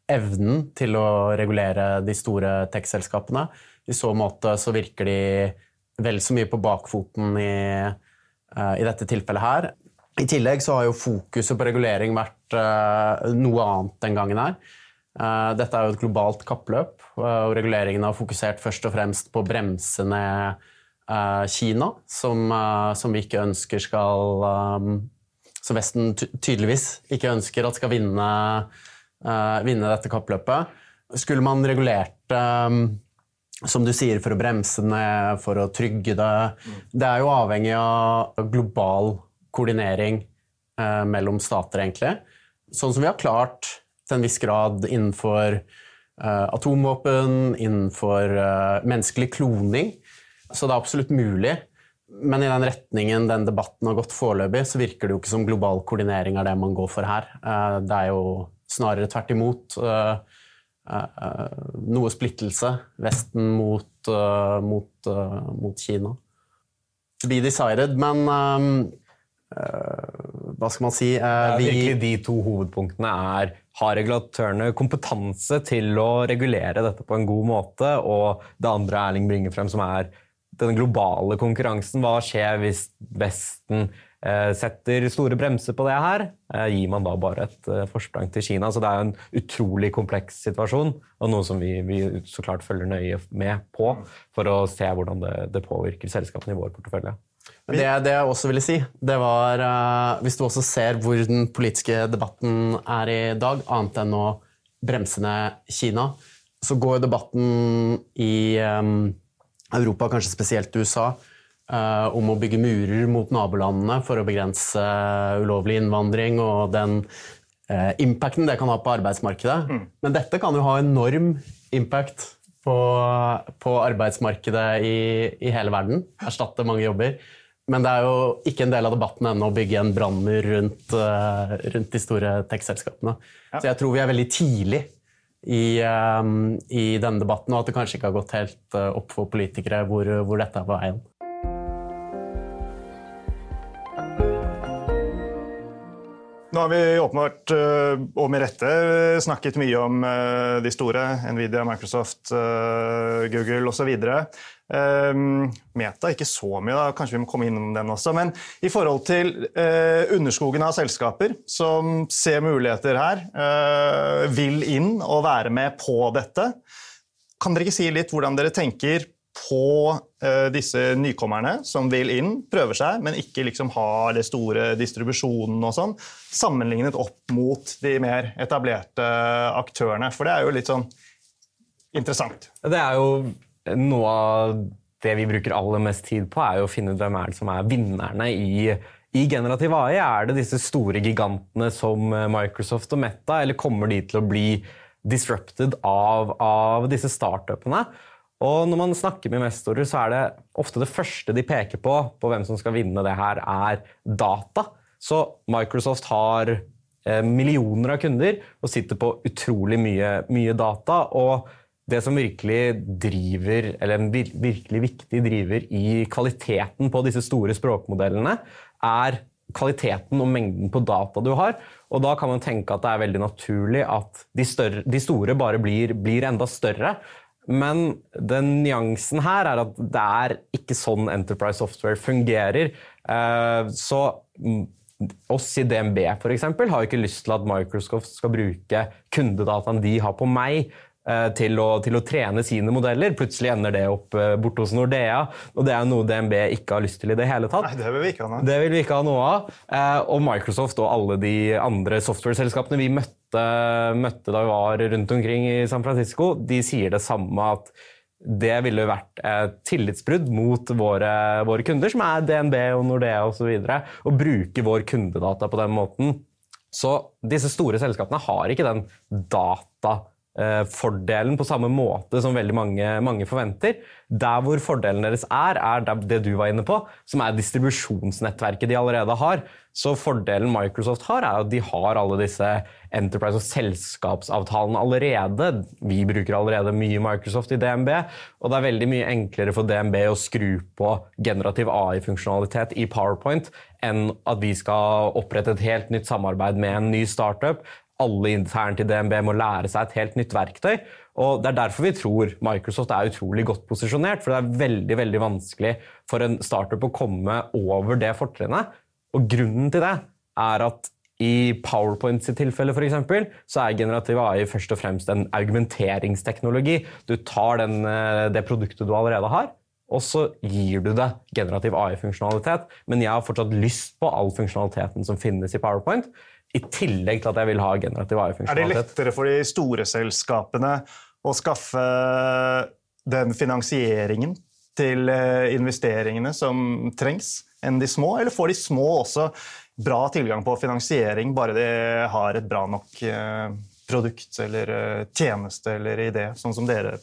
evnen til å regulere de store tech-selskapene. I så måte så virker de vel så mye på bakfoten i, uh, i dette tilfellet her. I tillegg så har jo fokuset på regulering vært uh, noe annet den gangen her. Uh, dette er jo et globalt kappløp, uh, og reguleringen har fokusert først og fremst på å bremse ned uh, Kina, som, uh, som vi ikke ønsker skal, um, som Vesten ty- tydeligvis ikke ønsker at skal vinne, uh, vinne dette kappløpet. Skulle man regulert, um, som du sier, for å bremse ned, for å trygge det, mm. det er jo avhengig av global koordinering uh, mellom stater egentlig. Sånn som vi har klart til en viss grad innenfor uh, atomvåpen, innenfor uh, menneskelig kloning. Så det er absolutt mulig. Men i den retningen den debatten har gått foreløpig, så virker det jo ikke som global koordinering er det man går for her. Uh, det er jo snarere tvert imot uh, uh, noe splittelse. Vesten mot, uh, mot, uh, mot Kina. To be decided, men um, uh, hva skal man si? Uh, vi... Virkelig de to hovedpunktene er har regulatørene kompetanse til å regulere dette på en god måte, og det andre Erling bringer frem som er den globale konkurransen. Hva skjer hvis Vesten eh, setter store bremser på det her? Eh, gir man da bare et eh, forsprang til Kina? Så det er en utrolig kompleks situasjon, og noe som vi, vi så klart følger nøye med på for å se hvordan det, det påvirker selskapene i vår portefølje. Men det, det jeg også ville si, det var uh, hvis du også ser hvor den politiske debatten er i dag, annet enn å bremse ned Kina, så går debatten i um, Europa, kanskje spesielt U S A, uh, om å bygge murer mot nabolandene for å begrense uh, ulovlig innvandring og den uh, impacten det kan ha på arbeidsmarkedet. Mm. Men dette kan jo ha enorm impact på, på arbeidsmarkedet i, i hele verden, erstatte mange jobber. Men det er jo ikke en del av debatten ennå å bygge en brannmur rundt, uh, rundt de store tech-selskapene. Ja. Så jeg tror vi er veldig tidlig i, um, i denne debatten, og at det kanskje ikke har gått helt uh, opp for politikere hvor, hvor dette er på veien. Nå har vi åpenbart, og med rette, snakket mye om de store, Nvidia, Microsoft, Google og så videre. Meta ikke så mye, da. Kanskje vi må komme innom den også. Men i forhold til underskogen av selskaper som ser muligheter her, vil inn og være med på dette, kan dere ikke si litt hvordan dere tenker på uh, disse nykommerne som vil inn, prøver seg, men ikke liksom har det store distribusjonen og sånn, sammenlignet opp mot de mer etablerte aktørene, for det er jo litt sånn interessant. Det er jo noe av det vi bruker aller mest tid på, er jo å finne ut hvem er det som er vinnerne i, i generativ A I. Er det disse store gigantene som Microsoft og Meta, eller kommer de til å bli disrupted av, av disse startupene? Og når man snakker med investorer, så er det ofte det første de peker på, på hvem som skal vinne det her, er data. Så Microsoft har eh, millioner av kunder og sitter på utrolig mye, mye data, og det som virkelig driver, eller en vir- virkelig viktig driver i kvaliteten på disse store språkmodellene, er kvaliteten og mengden på data du har. Og da kan man tenke at det er veldig naturlig at de, større, de store bare blir, blir enda større. Men den nyansen her er at det er ikke sånn enterprise software fungerer. Så oss i D N B for eksempel har ikke lyst til at Microsoft skal bruke kundedataen de har på meg til å, til å trene sine modeller. Plutselig ender det opp bort hos Nordea, og det er noe D N B ikke har lyst til i det hele tatt. Nei, det vil vi ikke ha noe. Det vil vi ikke ha noe av. Og Microsoft og alle de andre software-selskapene vi møtte, møtte da vi var rundt omkring i San Francisco, de sier det samme, at det ville vært et tillitsbrudd mot våre, våre kunder, som er D N B og Nordea og så videre, og bruke vår kundedata på den måten. Så disse store selskapene har ikke den data fordelen på samme måte som veldig mange, mange forventer. Der hvor fordelen deres er, er det du var inne på, som er distribusjonsnettverket de allerede har. Så fordelen Microsoft har, er at de har alle disse enterprise- og selskapsavtalene allerede. Vi bruker allerede mye Microsoft i D N B, og det er veldig mye enklere for D N B å skru på generativ A I-funksjonalitet i PowerPoint enn at vi skal opprette et helt nytt samarbeid med en ny startup. alle internt i D N B må lære seg et helt nytt verktøy. Og det er derfor vi tror Microsoft er utrolig godt posisjonert, for det er veldig, veldig vanskelig for en startup å komme over det fortrinnet. Og grunnen til det er at i PowerPoint sitt tilfelle for eksempel, så er generativ A I først og fremst en argumenteringsteknologi. Du tar den, det produktet du allerede har, og så gir du det generativ A I-funksjonalitet. Men jeg har fortsatt lyst på all funksjonaliteten som finnes i PowerPoint, i tillegg til at jeg vil ha generativ A I-funksjonalitet. Er det lettere for de store selskapene å skaffe den finansieringen til investeringene som trengs enn de små, eller får de små også bra tilgang på finansiering, bare de har et bra nok produkt eller tjeneste eller idé, sånn som dere,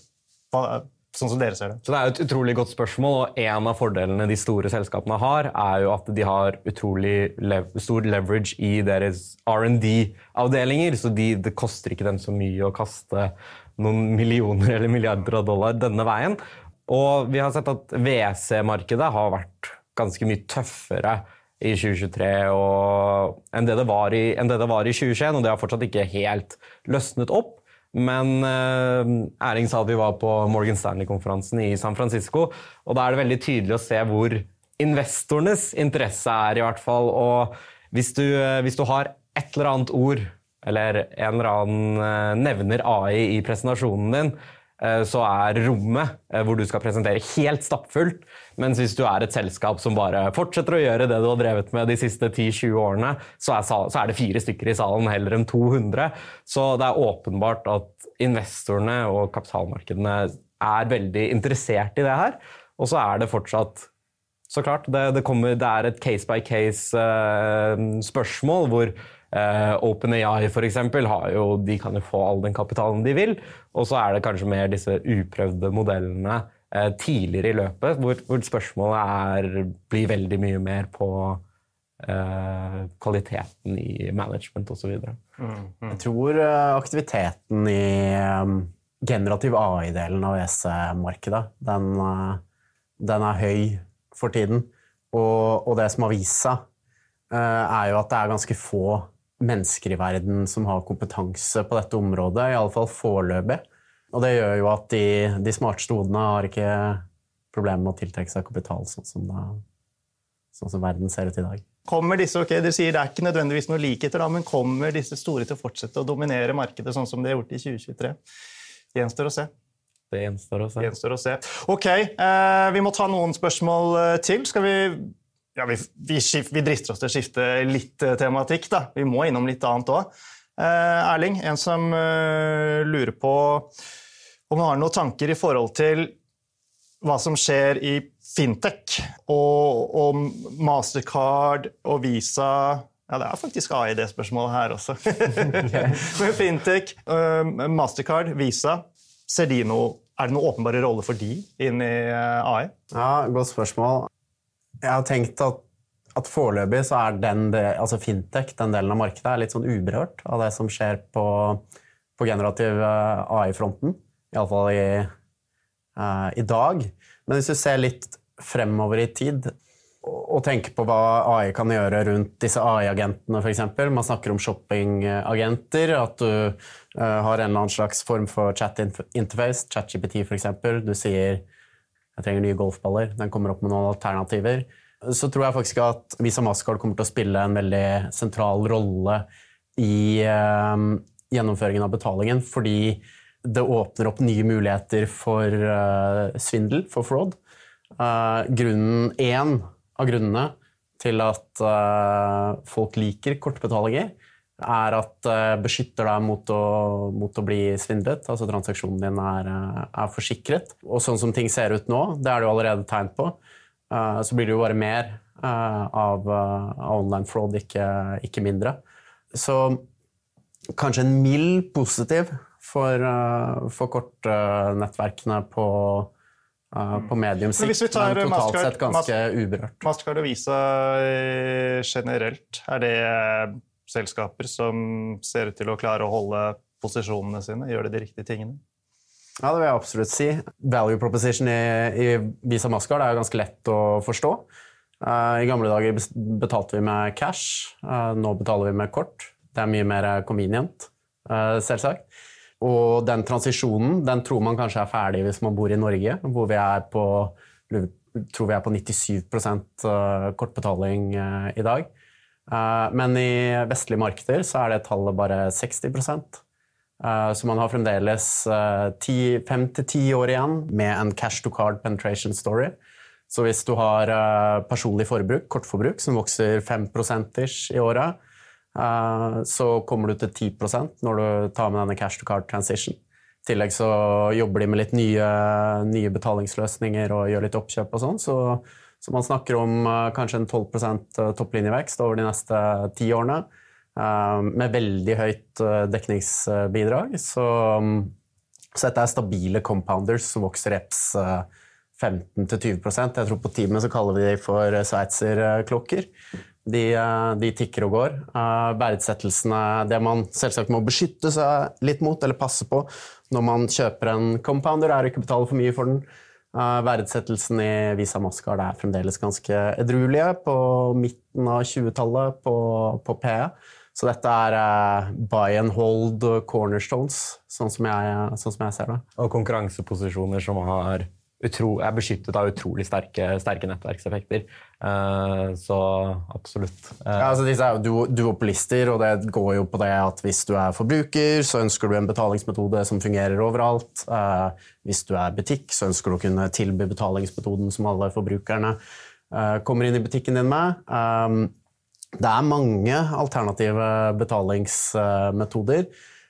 sånn som dere ser det? Så det er et utrolig godt spørsmål, og en av fordelene de store selskapene har, er jo at de har utrolig lev- stor leverage i deres R and D-avdelinger, så de, det koster ikke dem så mye å kaste noen millioner eller milliarder av dollar denne veien. Og vi har sett at V C-markedet har vært ganske mye tøffere i tjue tjuetre og enn det det var i, enn det det var i tjue tjueen, og det har fortsatt ikke helt løsnet opp. Men eh, Erling sa at vi var på Morgan Stanley-konferansen i San Francisco, og da er det veldig tydelig å se hvor investorenes interesse er i hvert fall. Og hvis du, hvis du har et eller annet ord, eller en eller annen eh, nevner A I i presentasjonen din, så er rommet hvor du skal presentere helt stappfullt, mens hvis du er et selskap som bare fortsetter å gjøre det du har drevet med de siste ti til tjue årene, så er, så er det fire stykker i salen heller enn to hundre. Så det er åpenbart at investorene og kapitalmarkedene er veldig interessert i det her, og så er det fortsatt, så klart, det, det, kommer, det er et case-by-case uh, spørsmål hvor Uh, OpenAI for eksempel har jo, de kan jo få all den kapitalen de vil, og så er det kanskje mer disse uprøvde modellene uh, tidligere i løpet, hvor, hvor spørsmålet er, blir veldig mye mer på uh, kvaliteten i management og så videre. Mm, mm. Jeg tror uh, aktiviteten i um, generativ A I-delen av V C-markedet, den, uh, den er høy for tiden, og, og det som har vist seg uh, er jo at det er ganske få mennesker i verden som har kompetanse på dette området, i alle fall foreløpig. Og det gjør jo at de, de smarteste hodene har ikke problemer med å tiltrekke seg kapital, sånn som, det, sånn som verden ser ut i dag. Kommer disse, ok, dere sier det er ikke nødvendigvis noe likheter da, men kommer disse store til å fortsette å dominere markedet sånn som de har gjort i tjue tjuetre? Gjenstår å se. Det gjenstår å se. Gjenstår å se. Ok, eh, vi må ta noen spørsmål til. Skal vi... Ja, vi, vi, skif, vi drister oss til å skifte litt tematikk, da. Vi må innom litt annet også. Eh, Erling, en som eh, lurer på om du har noen tanker i forhold til hva som skjer i fintech, og, og Mastercard og Visa. Ja, det er faktisk A I D-spørsmålet her også. Okay. Men fintech, eh, Mastercard, Visa, ser de noe, er det noen åpenbare rolle for de inn i eh, A I? Ja, godt spørsmål. Jeg har tenkt at, at foreløpig så er den, altså fintech, den delen av markedet, er litt sånn uberørt av det som skjer på, på generativ A I-fronten, i alle fall i, uh, i dag. Men hvis du ser litt fremover i tid, og, og tenker på hva A I kan gjøre rundt disse A I-agentene for eksempel, man snakker om shopping-agenter, at du uh, har en eller annen slags form for chat-interface, ChatGPT for eksempel, du sier jeg trenger nye golfballer, den kommer opp med noen alternativer, så tror jeg faktisk at Visa Mastercard kommer til å spille en veldig sentral rolle i eh, gjennomføringen av betalingen, fordi det åpner opp nye muligheter for eh, svindel, for fraud. Eh, grunnen, en av grunnene til at eh, folk liker kortbetalinger, er at det beskytter deg mot å, mot å bli svindlet, altså transaksjonen din er, er forsikret. Og sånn som ting ser ut nå, det er det jo allerede tegn på, så blir det jo bare mer av, av online fraud, ikke, ikke mindre. Så kanskje en mild positiv for, for kortnettverkene på, på medium sikt, men, men totalt sett ganske uberørt. Mastercard og Visa generelt, er det selskaper som ser ut til å klare å holde posisjonene sine, gjør det de riktige tingene? Ja, det vil jeg absolutt si. Value proposition i, i Visa Mastercard er ganske lett å forstå. Uh, I gamle dager betalte vi med cash, uh, nå betaler vi med kort. Det er mye mer convenient. uh, selvsagt. Og den transisjonen, den tror man kanskje er ferdig hvis man bor i Norge, hvor vi er på, tror vi er på nittisju prosent kortbetaling uh, i dag. Uh, men i vestlige markeder så er det tallet bare seksti prosent. Uh, så man har fremdeles uh, fem til ti år igjen med en cash-to-card penetration story. Så hvis du har uh, personlig forbruk, kortforbruk, som vokser fem prosent-ish i året, uh, så kommer du til ti prosent når du tar med denne cash-to-card transition. I tillegg så jobber de med litt nye, nye betalingsløsninger og gjør litt oppkjøp og sånn, så, så man snakker om uh, kanskje en tolv prosent topplinjevekst over de neste ti årene. Uh, med veldig høyt uh, dekningsbidrag. Så, um, så dette er stabile compounders som vokser reps uh, femten til tjue prosent. Jeg tror på teamet så kaller vi de for sveitserklokker. De, uh, de tikker og går. Uh, verdsettelsene, det man selvsagt må beskytte seg litt mot eller passe på når man kjøper en compounder, er å ikke betale for mye for den. Uh, verdsettelsen i Visa Mastercard er fremdeles ganske edruelige på midten av tjuetallet på, på P E. Så dette er uh, buy and hold cornerstones, sånn som jeg, sånn som jeg ser det. Og konkurranseposisjoner som har utro, er beskyttet av utrolig sterke, sterke nettverkseffekter. Uh, så absolutt. Uh, ja, altså disse er jo duopolister, og det går jo på det at hvis du er forbruker, så ønsker du en betalingsmetode som fungerer overalt. Uh, hvis du er butikk, så ønsker du å kunne tilby betalingsmetoden som alle forbrukerne uh, kommer inn i butikken din med. Um, Det er mange alternative betalingsmetoder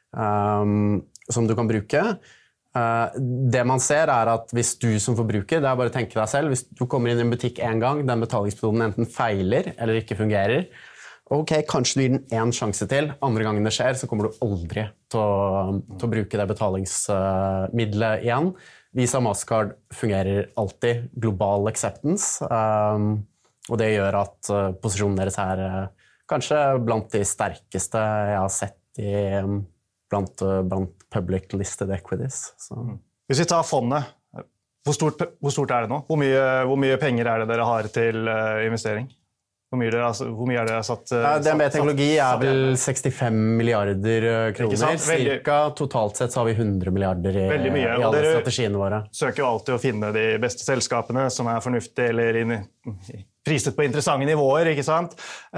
um, som du kan bruke. Uh, det man ser er at hvis du som forbruker, det er bare å tenke deg selv, hvis du kommer inn i en butikk en gang, den betalingsmetoden enten feiler eller ikke fungerer, ok, kanskje du gir den en sjanse til, andre gangen det skjer, så kommer du aldri til å, til å bruke det betalingsmiddelet igjen. Visa Mastercard fungerer alltid, global acceptance, um, og det gjør at uh, posisjonen deres er uh, kanskje blant de sterkeste jeg har sett i, um, blant, uh, blant public listed equities. Så. Hvis vi tar fondet, hvor stort, hvor stort er det nå? Hvor mye, hvor mye penger er det dere har til uh, investering? Hvor mye, dere, hvor mye er det satt? Uh, ja, D N B Teknologi er vel sekstifem milliarder kroner. Cirka totalt sett så har vi hundre milliarder i, i alle strategiene våre. Søker jo alltid å finne de beste selskapene som er fornuftige eller inn i priset på interessante nivåer, ikke sant?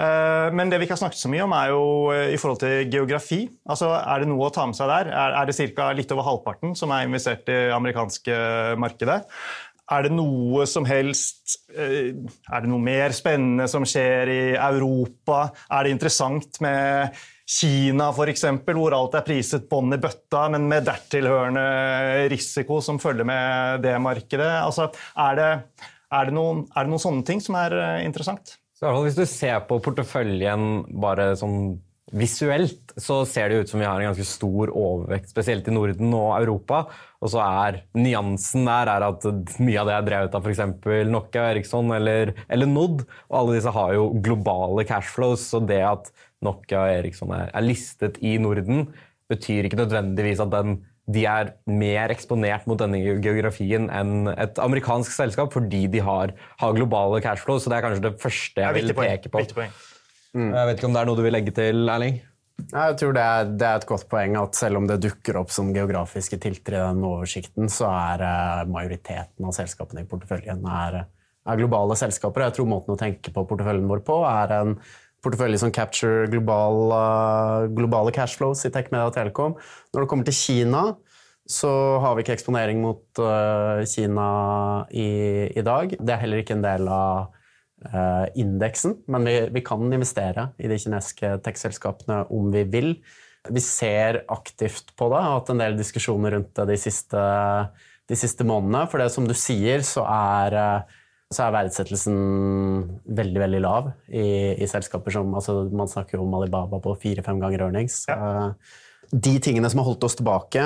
Men det vi ikke har snakket så mye om er jo i forhold til geografi. Altså, er det noe å ta med seg der? Er, er det cirka litt over halvparten som er investert i amerikanske markedet? Er det noe som helst, er det noe mer spennende som skjer i Europa? Er det interessant med Kina for eksempel, hvor alt er priset bånd i bøtta, men med dertilhørende risiko som følger med det markedet? Altså, er det... Er det, noen, er det noen sånne ting som er interessant? Så i hvert fall hvis du ser på porteføljen bare sånn visuelt, så ser det ut som vi har en ganske stor overvekt, spesielt i Norden og Europa. Og så er nyansen der er at mye av det er drevet av for eksempel Nokia, Ericsson eller, eller Nod. Og alle disse har jo globale cashflows, så det at Nokia og Ericsson er, er listet i Norden, betyr ikke nødvendigvis at den de er mer eksponert mot denne geografien enn et amerikansk selskap, fordi de har, har globale cashflow, så det er kanskje det første jeg vil peke på. Mm. Jeg vet ikke om det er noe du vil legge til, Erling? Jeg tror det er, det er et godt poeng at selv om det dukker opp som geografiske tiltre i den oversikten, så er uh, majoriteten av selskapene i porteføljen er, er globale selskaper. Jeg tror måten å tenke på porteføljen vår på er en portefølje som capture global, uh, globale cashflows i tech, media og telekom. Når det kommer til Kina, så har vi ikke eksponering mot uh, Kina i, i dag. Det er heller ikke en del av uh, indeksen, men vi, vi kan investere i de kinesiske tech-selskapene om vi vil. Vi ser aktivt på det, og hatt en del diskusjoner rundt det de siste, de siste månedene. For det som du sier, så er... Uh, så er verdsettelsen veldig, veldig lav i, i selskaper som, altså man snakker jo om Alibaba på fire-fem ganger earnings. Ja. De tingene som har holdt oss tilbake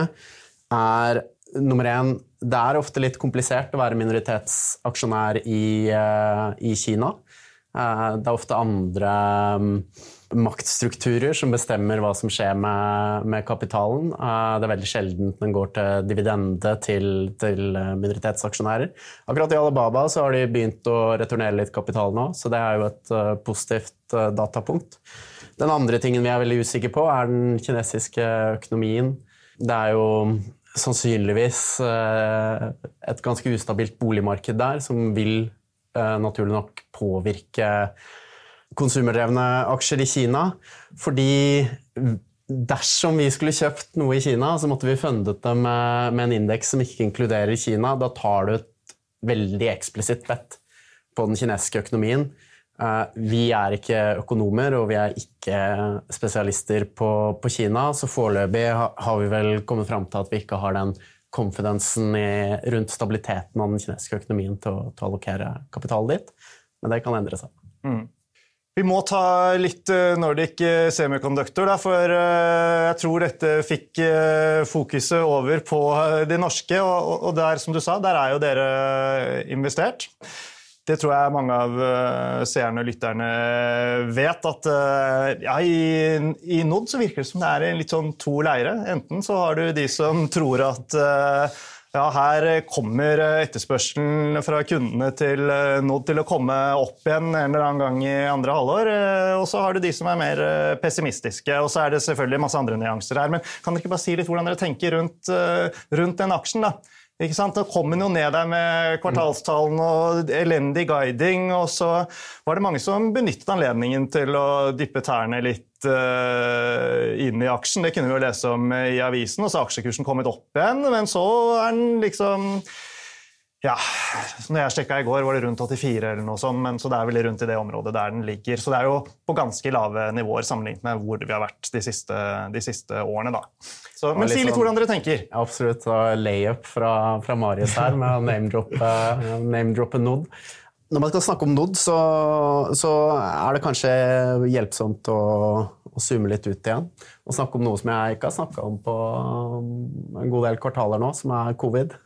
er, nummer en, det er ofte litt komplisert å være minoritetsaksjonær i, i Kina. Det er ofte andre maktstrukturer som bestemmer hva som skjer med, med kapitalen. Det er veldig sjelden den går til dividende til, til minoritetsaksjonærer. Akkurat i Alibaba så har de begynt å returnere litt kapital nå, så det er jo et uh, positivt uh, datapunkt. Den andre tingen vi er veldig usikre på er den kinesiske økonomien. Det er jo sannsynligvis uh, et ganske ustabilt boligmarked der, som vil uh, naturlig nok påvirke konsumerdrevne aksjer i Kina, fordi dersom vi skulle kjøpt noe i Kina, så måtte vi fundet det med, med en indeks som ikke inkluderer Kina. Da tar du et veldig eksplisitt bett på den kinesiske økonomien. Vi er ikke økonomer, og vi er ikke spesialister på, på Kina, så foreløpig har vi vel kommet frem til at vi ikke har den konfidensen i, rundt stabiliteten av den kinesiske økonomien til å, til å allokere kapital dit. Men det kan endre seg. Mm. Vi må ta litt Nordic Semiconductor, da, for jeg tror dette fikk fokuset over på de norske, og der, som du sa, der er jo dere investert. Det tror jeg mange av seerne og lytterne vet, at ja, i, i Nod så virker det som det er litt sånn to leire. Enten så har du de som tror at ja, her kommer etterspørselen fra kundene til Nod til å komme opp igjen en eller annen gang i andre halvår, og så har du de som er mer pessimistiske, og så er det selvfølgelig masse andre nyanser her. Men kan dere ikke bare si litt hvordan dere tenker rundt, rundt den aksjen da? Ikke sant? Da kom den jo ned der med kvartalstallene og elendig guiding, og så var det mange som benyttet anledningen til å dyppe tærne litt uh, inn i aksjen. Det kunne vi jo lese om i avisen, og så har aksjekursen kommet opp igjen, men så er den liksom, ja, når jeg sjekket i går var det rundt åttifire eller noe sånt, men så det er vel rundt i det området der den ligger. Så det er jo på ganske lave nivåer sammenlignet med hvor vi har vært de siste, de siste årene da. Så, men si litt hvordan dere tenker. Ja, absolutt, layup fra, fra Marius her med å name-droppe name Nod. Når man skal snakke om Nod, så, så er det kanskje hjelpsomt å, å zoome litt ut igjen, og snakke om noe som jeg ikke har snakket om på en god del kvartaler nå, som er covid.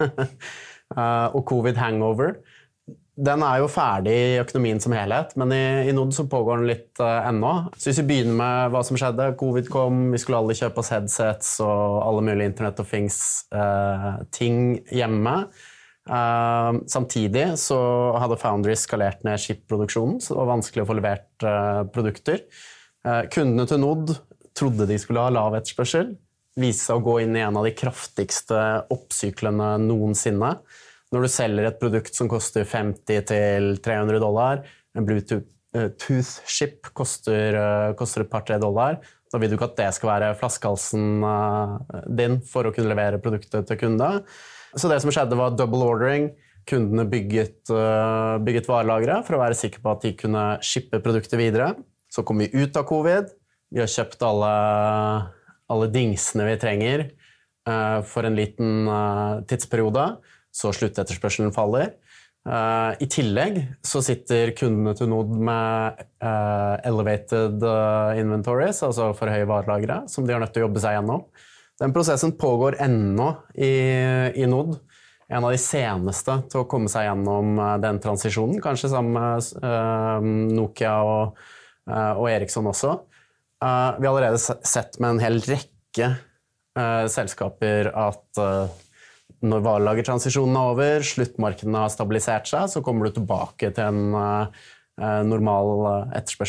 Uh, og covid hangover. Den er jo ferdig i økonomien som helhet, men i, i Nod så pågår den litt uh, ennå. Så hvis vi begynner med hva som skjedde, covid kom, vi skulle alle kjøpe oss headsets og alle mulige Internet of Things uh, ting hjemme. Uh, samtidig så hadde Foundry skalert ned chip-produksjonen, så det var vanskelig å få levert uh, produkter. Uh, kundene til Nod trodde de skulle ha lav etterspørsel, viste seg å gå inn i en av de kraftigste oppsyklene noensinne. Når du selger et produkt som koster femti til tre hundre dollar, en Bluetooth-chip koster, koster et par-tre dollar, da vil du ikke at det skal være flaskehalsen din for å kunne levere produktet til kunde. Så det som skjedde var double ordering. Kundene bygget, bygget varelagre for å være sikre på at de kunne shippe produktet videre. Så kom vi ut av covid. Vi har kjøpt alle alle dingsene vi trenger uh, for en liten uh, tidsperiode, så sluttetterspørselen faller. Uh, I tillegg så sitter kundene til Nod med uh, elevated uh, inventories, altså for høye varelagre, som de har nødt til å jobbe seg gjennom. Den prosessen pågår ennå i, i Nod. En av de seneste til å komme seg gjennom uh, den transisjonen, kanskje sammen med uh, Nokia og, uh, og Ericsson også. Uh, vi har allerede sett med en hel rekke uh, selskaper at uh, når varelagertransisjonen er over, sluttmarkedene har stabilisert seg, så kommer du tilbake til en uh, normal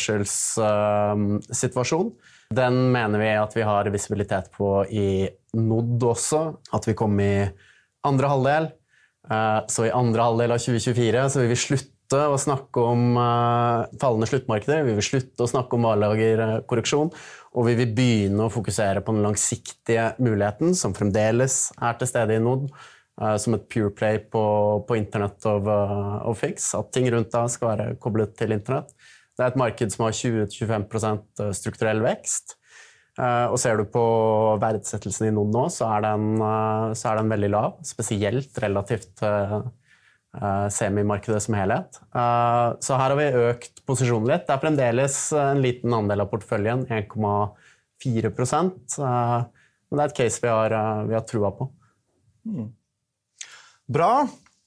etterspørselssituasjon. Uh, Den mener vi at vi har visibilitet på i Nod også, at vi kommer i andre halvdel. Uh, så i andre halvdel av tjue tjuefire så vil vi slutte å snakke om uh, fallende sluttmarkeder, vi vil slutte å snakke om varelagerkorreksjon, og vi vil begynne å fokusere på den langsiktige muligheten som fremdeles er til stede i Nod, uh, som et pure play på, på Internet of, uh, of Things, at ting rundt deg skal være koblet til Internet. Det er et marked som har tjue til tjuefem prosent strukturell vekst, uh, og ser du på verdsettelsen i Nod nå, så er den, uh, så er den veldig lav, spesielt relativt uh, Uh, semimarkedet som helhet. Uh, så her har vi økt posisjonen litt. Det er fremdeles en liten andel av portføljen, en komma fire prosent. Uh, men det er et case vi har, uh, vi har trua på. Mm. Bra.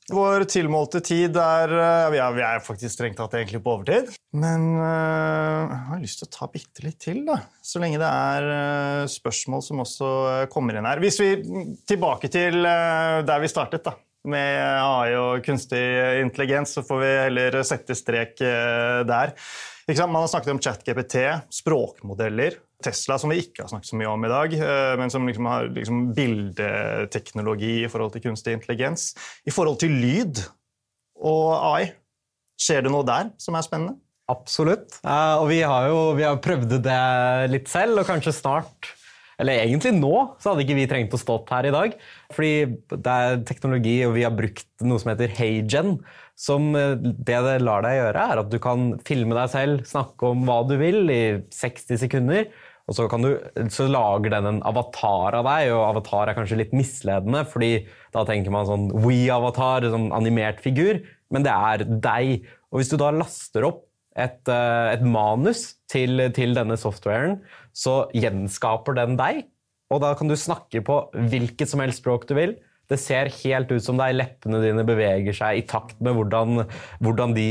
Vår tilmålte tid er, vi er, vi er faktisk strengt tatt egentlig på overtid, men uh, jeg har lyst til å ta bitte litt til da, så lenge det er uh, spørsmål som også kommer inn her. Hvis vi tilbake til uh, der vi startet da, med A I og kunstig intelligens, så får vi heller sette strek uh, der. Ikke sant? Man har snakket om ChatGPT, språkmodeller, Tesla, som vi ikke har snakket så mye om i dag, men som liksom har liksom bildeteknologi i forhold til kunstig intelligens. I forhold til lyd og A I, skjer det noe der som er spennende? Absolutt. Uh, og vi har jo vi har prøvd det litt selv, og kanskje snart, eller egentlig nå, så hadde ikke vi trengt å stått her i dag. Fordi det er teknologi, og vi har brukt noe som heter HeyGen, som det det lar deg gjøre er at du kan filme deg selv, snakke om hva du vil i seksti sekunder, og så, kan du, så lager den en avatar av deg, og avatar er kanskje litt misledende, fordi da tenker man sånn Wii-avatar, sånn animert figur, men det er deg. Og hvis du da laster opp et, et manus til, til denne softwaren, så gjenskaper den deg, og da kan du snakke på hvilket som helst språk du vil. Det ser helt ut som deg, leppene dine beveger seg i takt med hvordan, hvordan de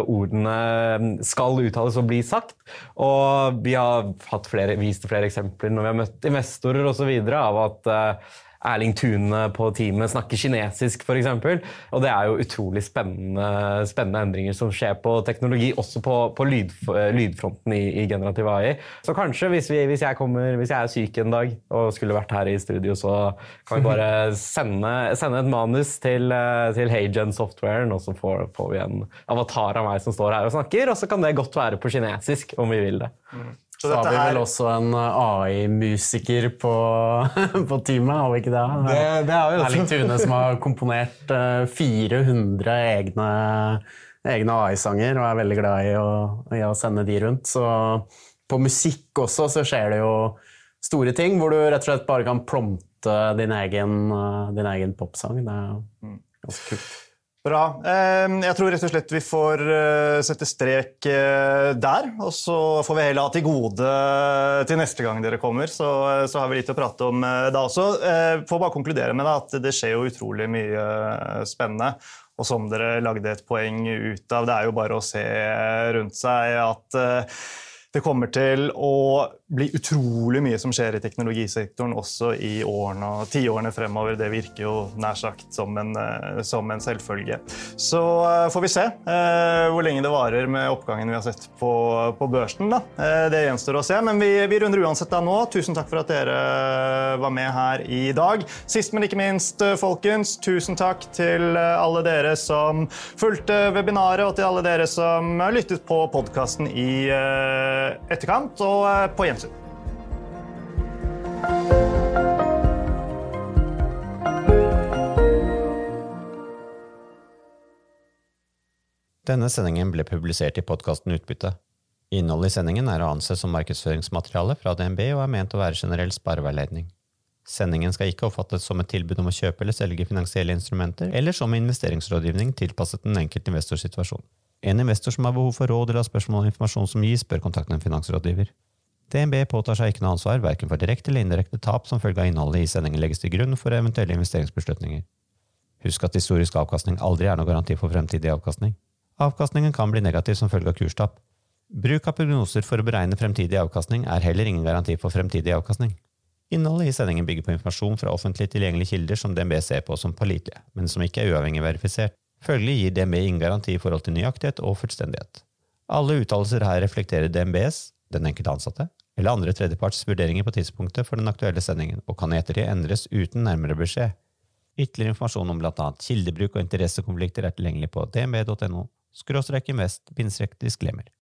ordene skal uttales og bli sagt. Og vi har hatt flere, vist flere eksempler når vi har møtt investorer og så videre, av at uh, Erling Thune på teamet snakker kinesisk for eksempel. Og det er jo utrolig spennende, spennende endringer som skjer på teknologi, også på, på lyd, lydfronten i, i generativ A I. Så kanskje hvis, vi, hvis, jeg kommer, hvis jeg er syk en dag og skulle vært her i studio, så kan vi bare sende, sende et manus til, til HeyGen-softwaren, og så får, får vi en avatar av meg som står her og snakker, og så kan det godt være på kinesisk om vi vil det. Mm. Så, så har vi vel også en A I-musiker på, på teamet, har vi ikke det? Det, det har vi også. Erling Thune som har komponert fire hundre egne, egne A I-sanger, og er veldig glad i å, i å sende de rundt. Så på musikk også så skjer det jo store ting, hvor du rett og slett bare kan prompte din egen, din egen popsang. Det er ganske kult. Bra. Jeg tror rett og slett vi får sette strek der, og så får vi heller ha til gode til neste gang dere kommer, så, så har vi litt å prate om da også. Får bare konkludere med at det skjer jo utrolig mye spennende, og som dere lagde et poeng ut av, det er jo bare å se rundt seg at det kommer til å bli utrolig mye som skjer i teknologisektoren også i årene og tiårene fremover. Det virker jo nær sagt som en, som en selvfølge. Så får vi se eh, hvor lenge det varer med oppgangen vi har sett på, på børsen. Da. Eh, det gjenstår å se, men vi, vi runder uansett da nå. Tusen takk for at dere var med her i dag. Sist, men ikke minst, folkens, tusen takk til alle dere som fulgte webinaret, og til alle dere som lyttet på podcasten i eh, etterkant og på gjensyn. Denne sendingen ble publisert i podcasten Utbytte. Innholdet i sendingen er å anse som markedsføringsmateriale fra D N B og er ment å være generell spareveiledning. Sendingen skal ikke oppfattes som et tilbud om å kjøpe eller selge finansielle instrumenter, eller som investeringsrådgivning tilpasset den enkelte investors situasjon. En investor som har behov for råd eller har spørsmål og informasjon som gis, bør kontakte en finansrådgiver. D N B påtar seg ikke noe ansvar, hverken for direkte eller indirekte tap som følge av innholdet i sendingen legges til grunn for eventuelle investeringsbeslutninger. Husk at historisk avkastning aldri er noe garanti for fremtidig avkastning. Avkastningen kan bli negativ som følge av kurstap. Bruk av prognoser for å beregne fremtidig avkastning er heller ingen garanti for fremtidig avkastning. Innholdet i sendingen bygger på informasjon fra offentlig tilgjengelige kilder som D N B ser på som pålitelige, men som ikke er uavhengig verifisert. Følgelig gir D N B ingen garanti i forhold til nøyaktighet og fullstendighet. Alle uttalelser her reflekterer D N B's, den enkelte ansatte, eller andre tredjeparts vurderinger på tidspunktet for den aktuelle sendingen, og kan etter det endres uten nærmere beskjed. Ytterligere informasjon om blant annet kildebruk og interessekonflikter er tilgjengelig på d n b punktum n o skråstrek invest bindestrek disclaimer.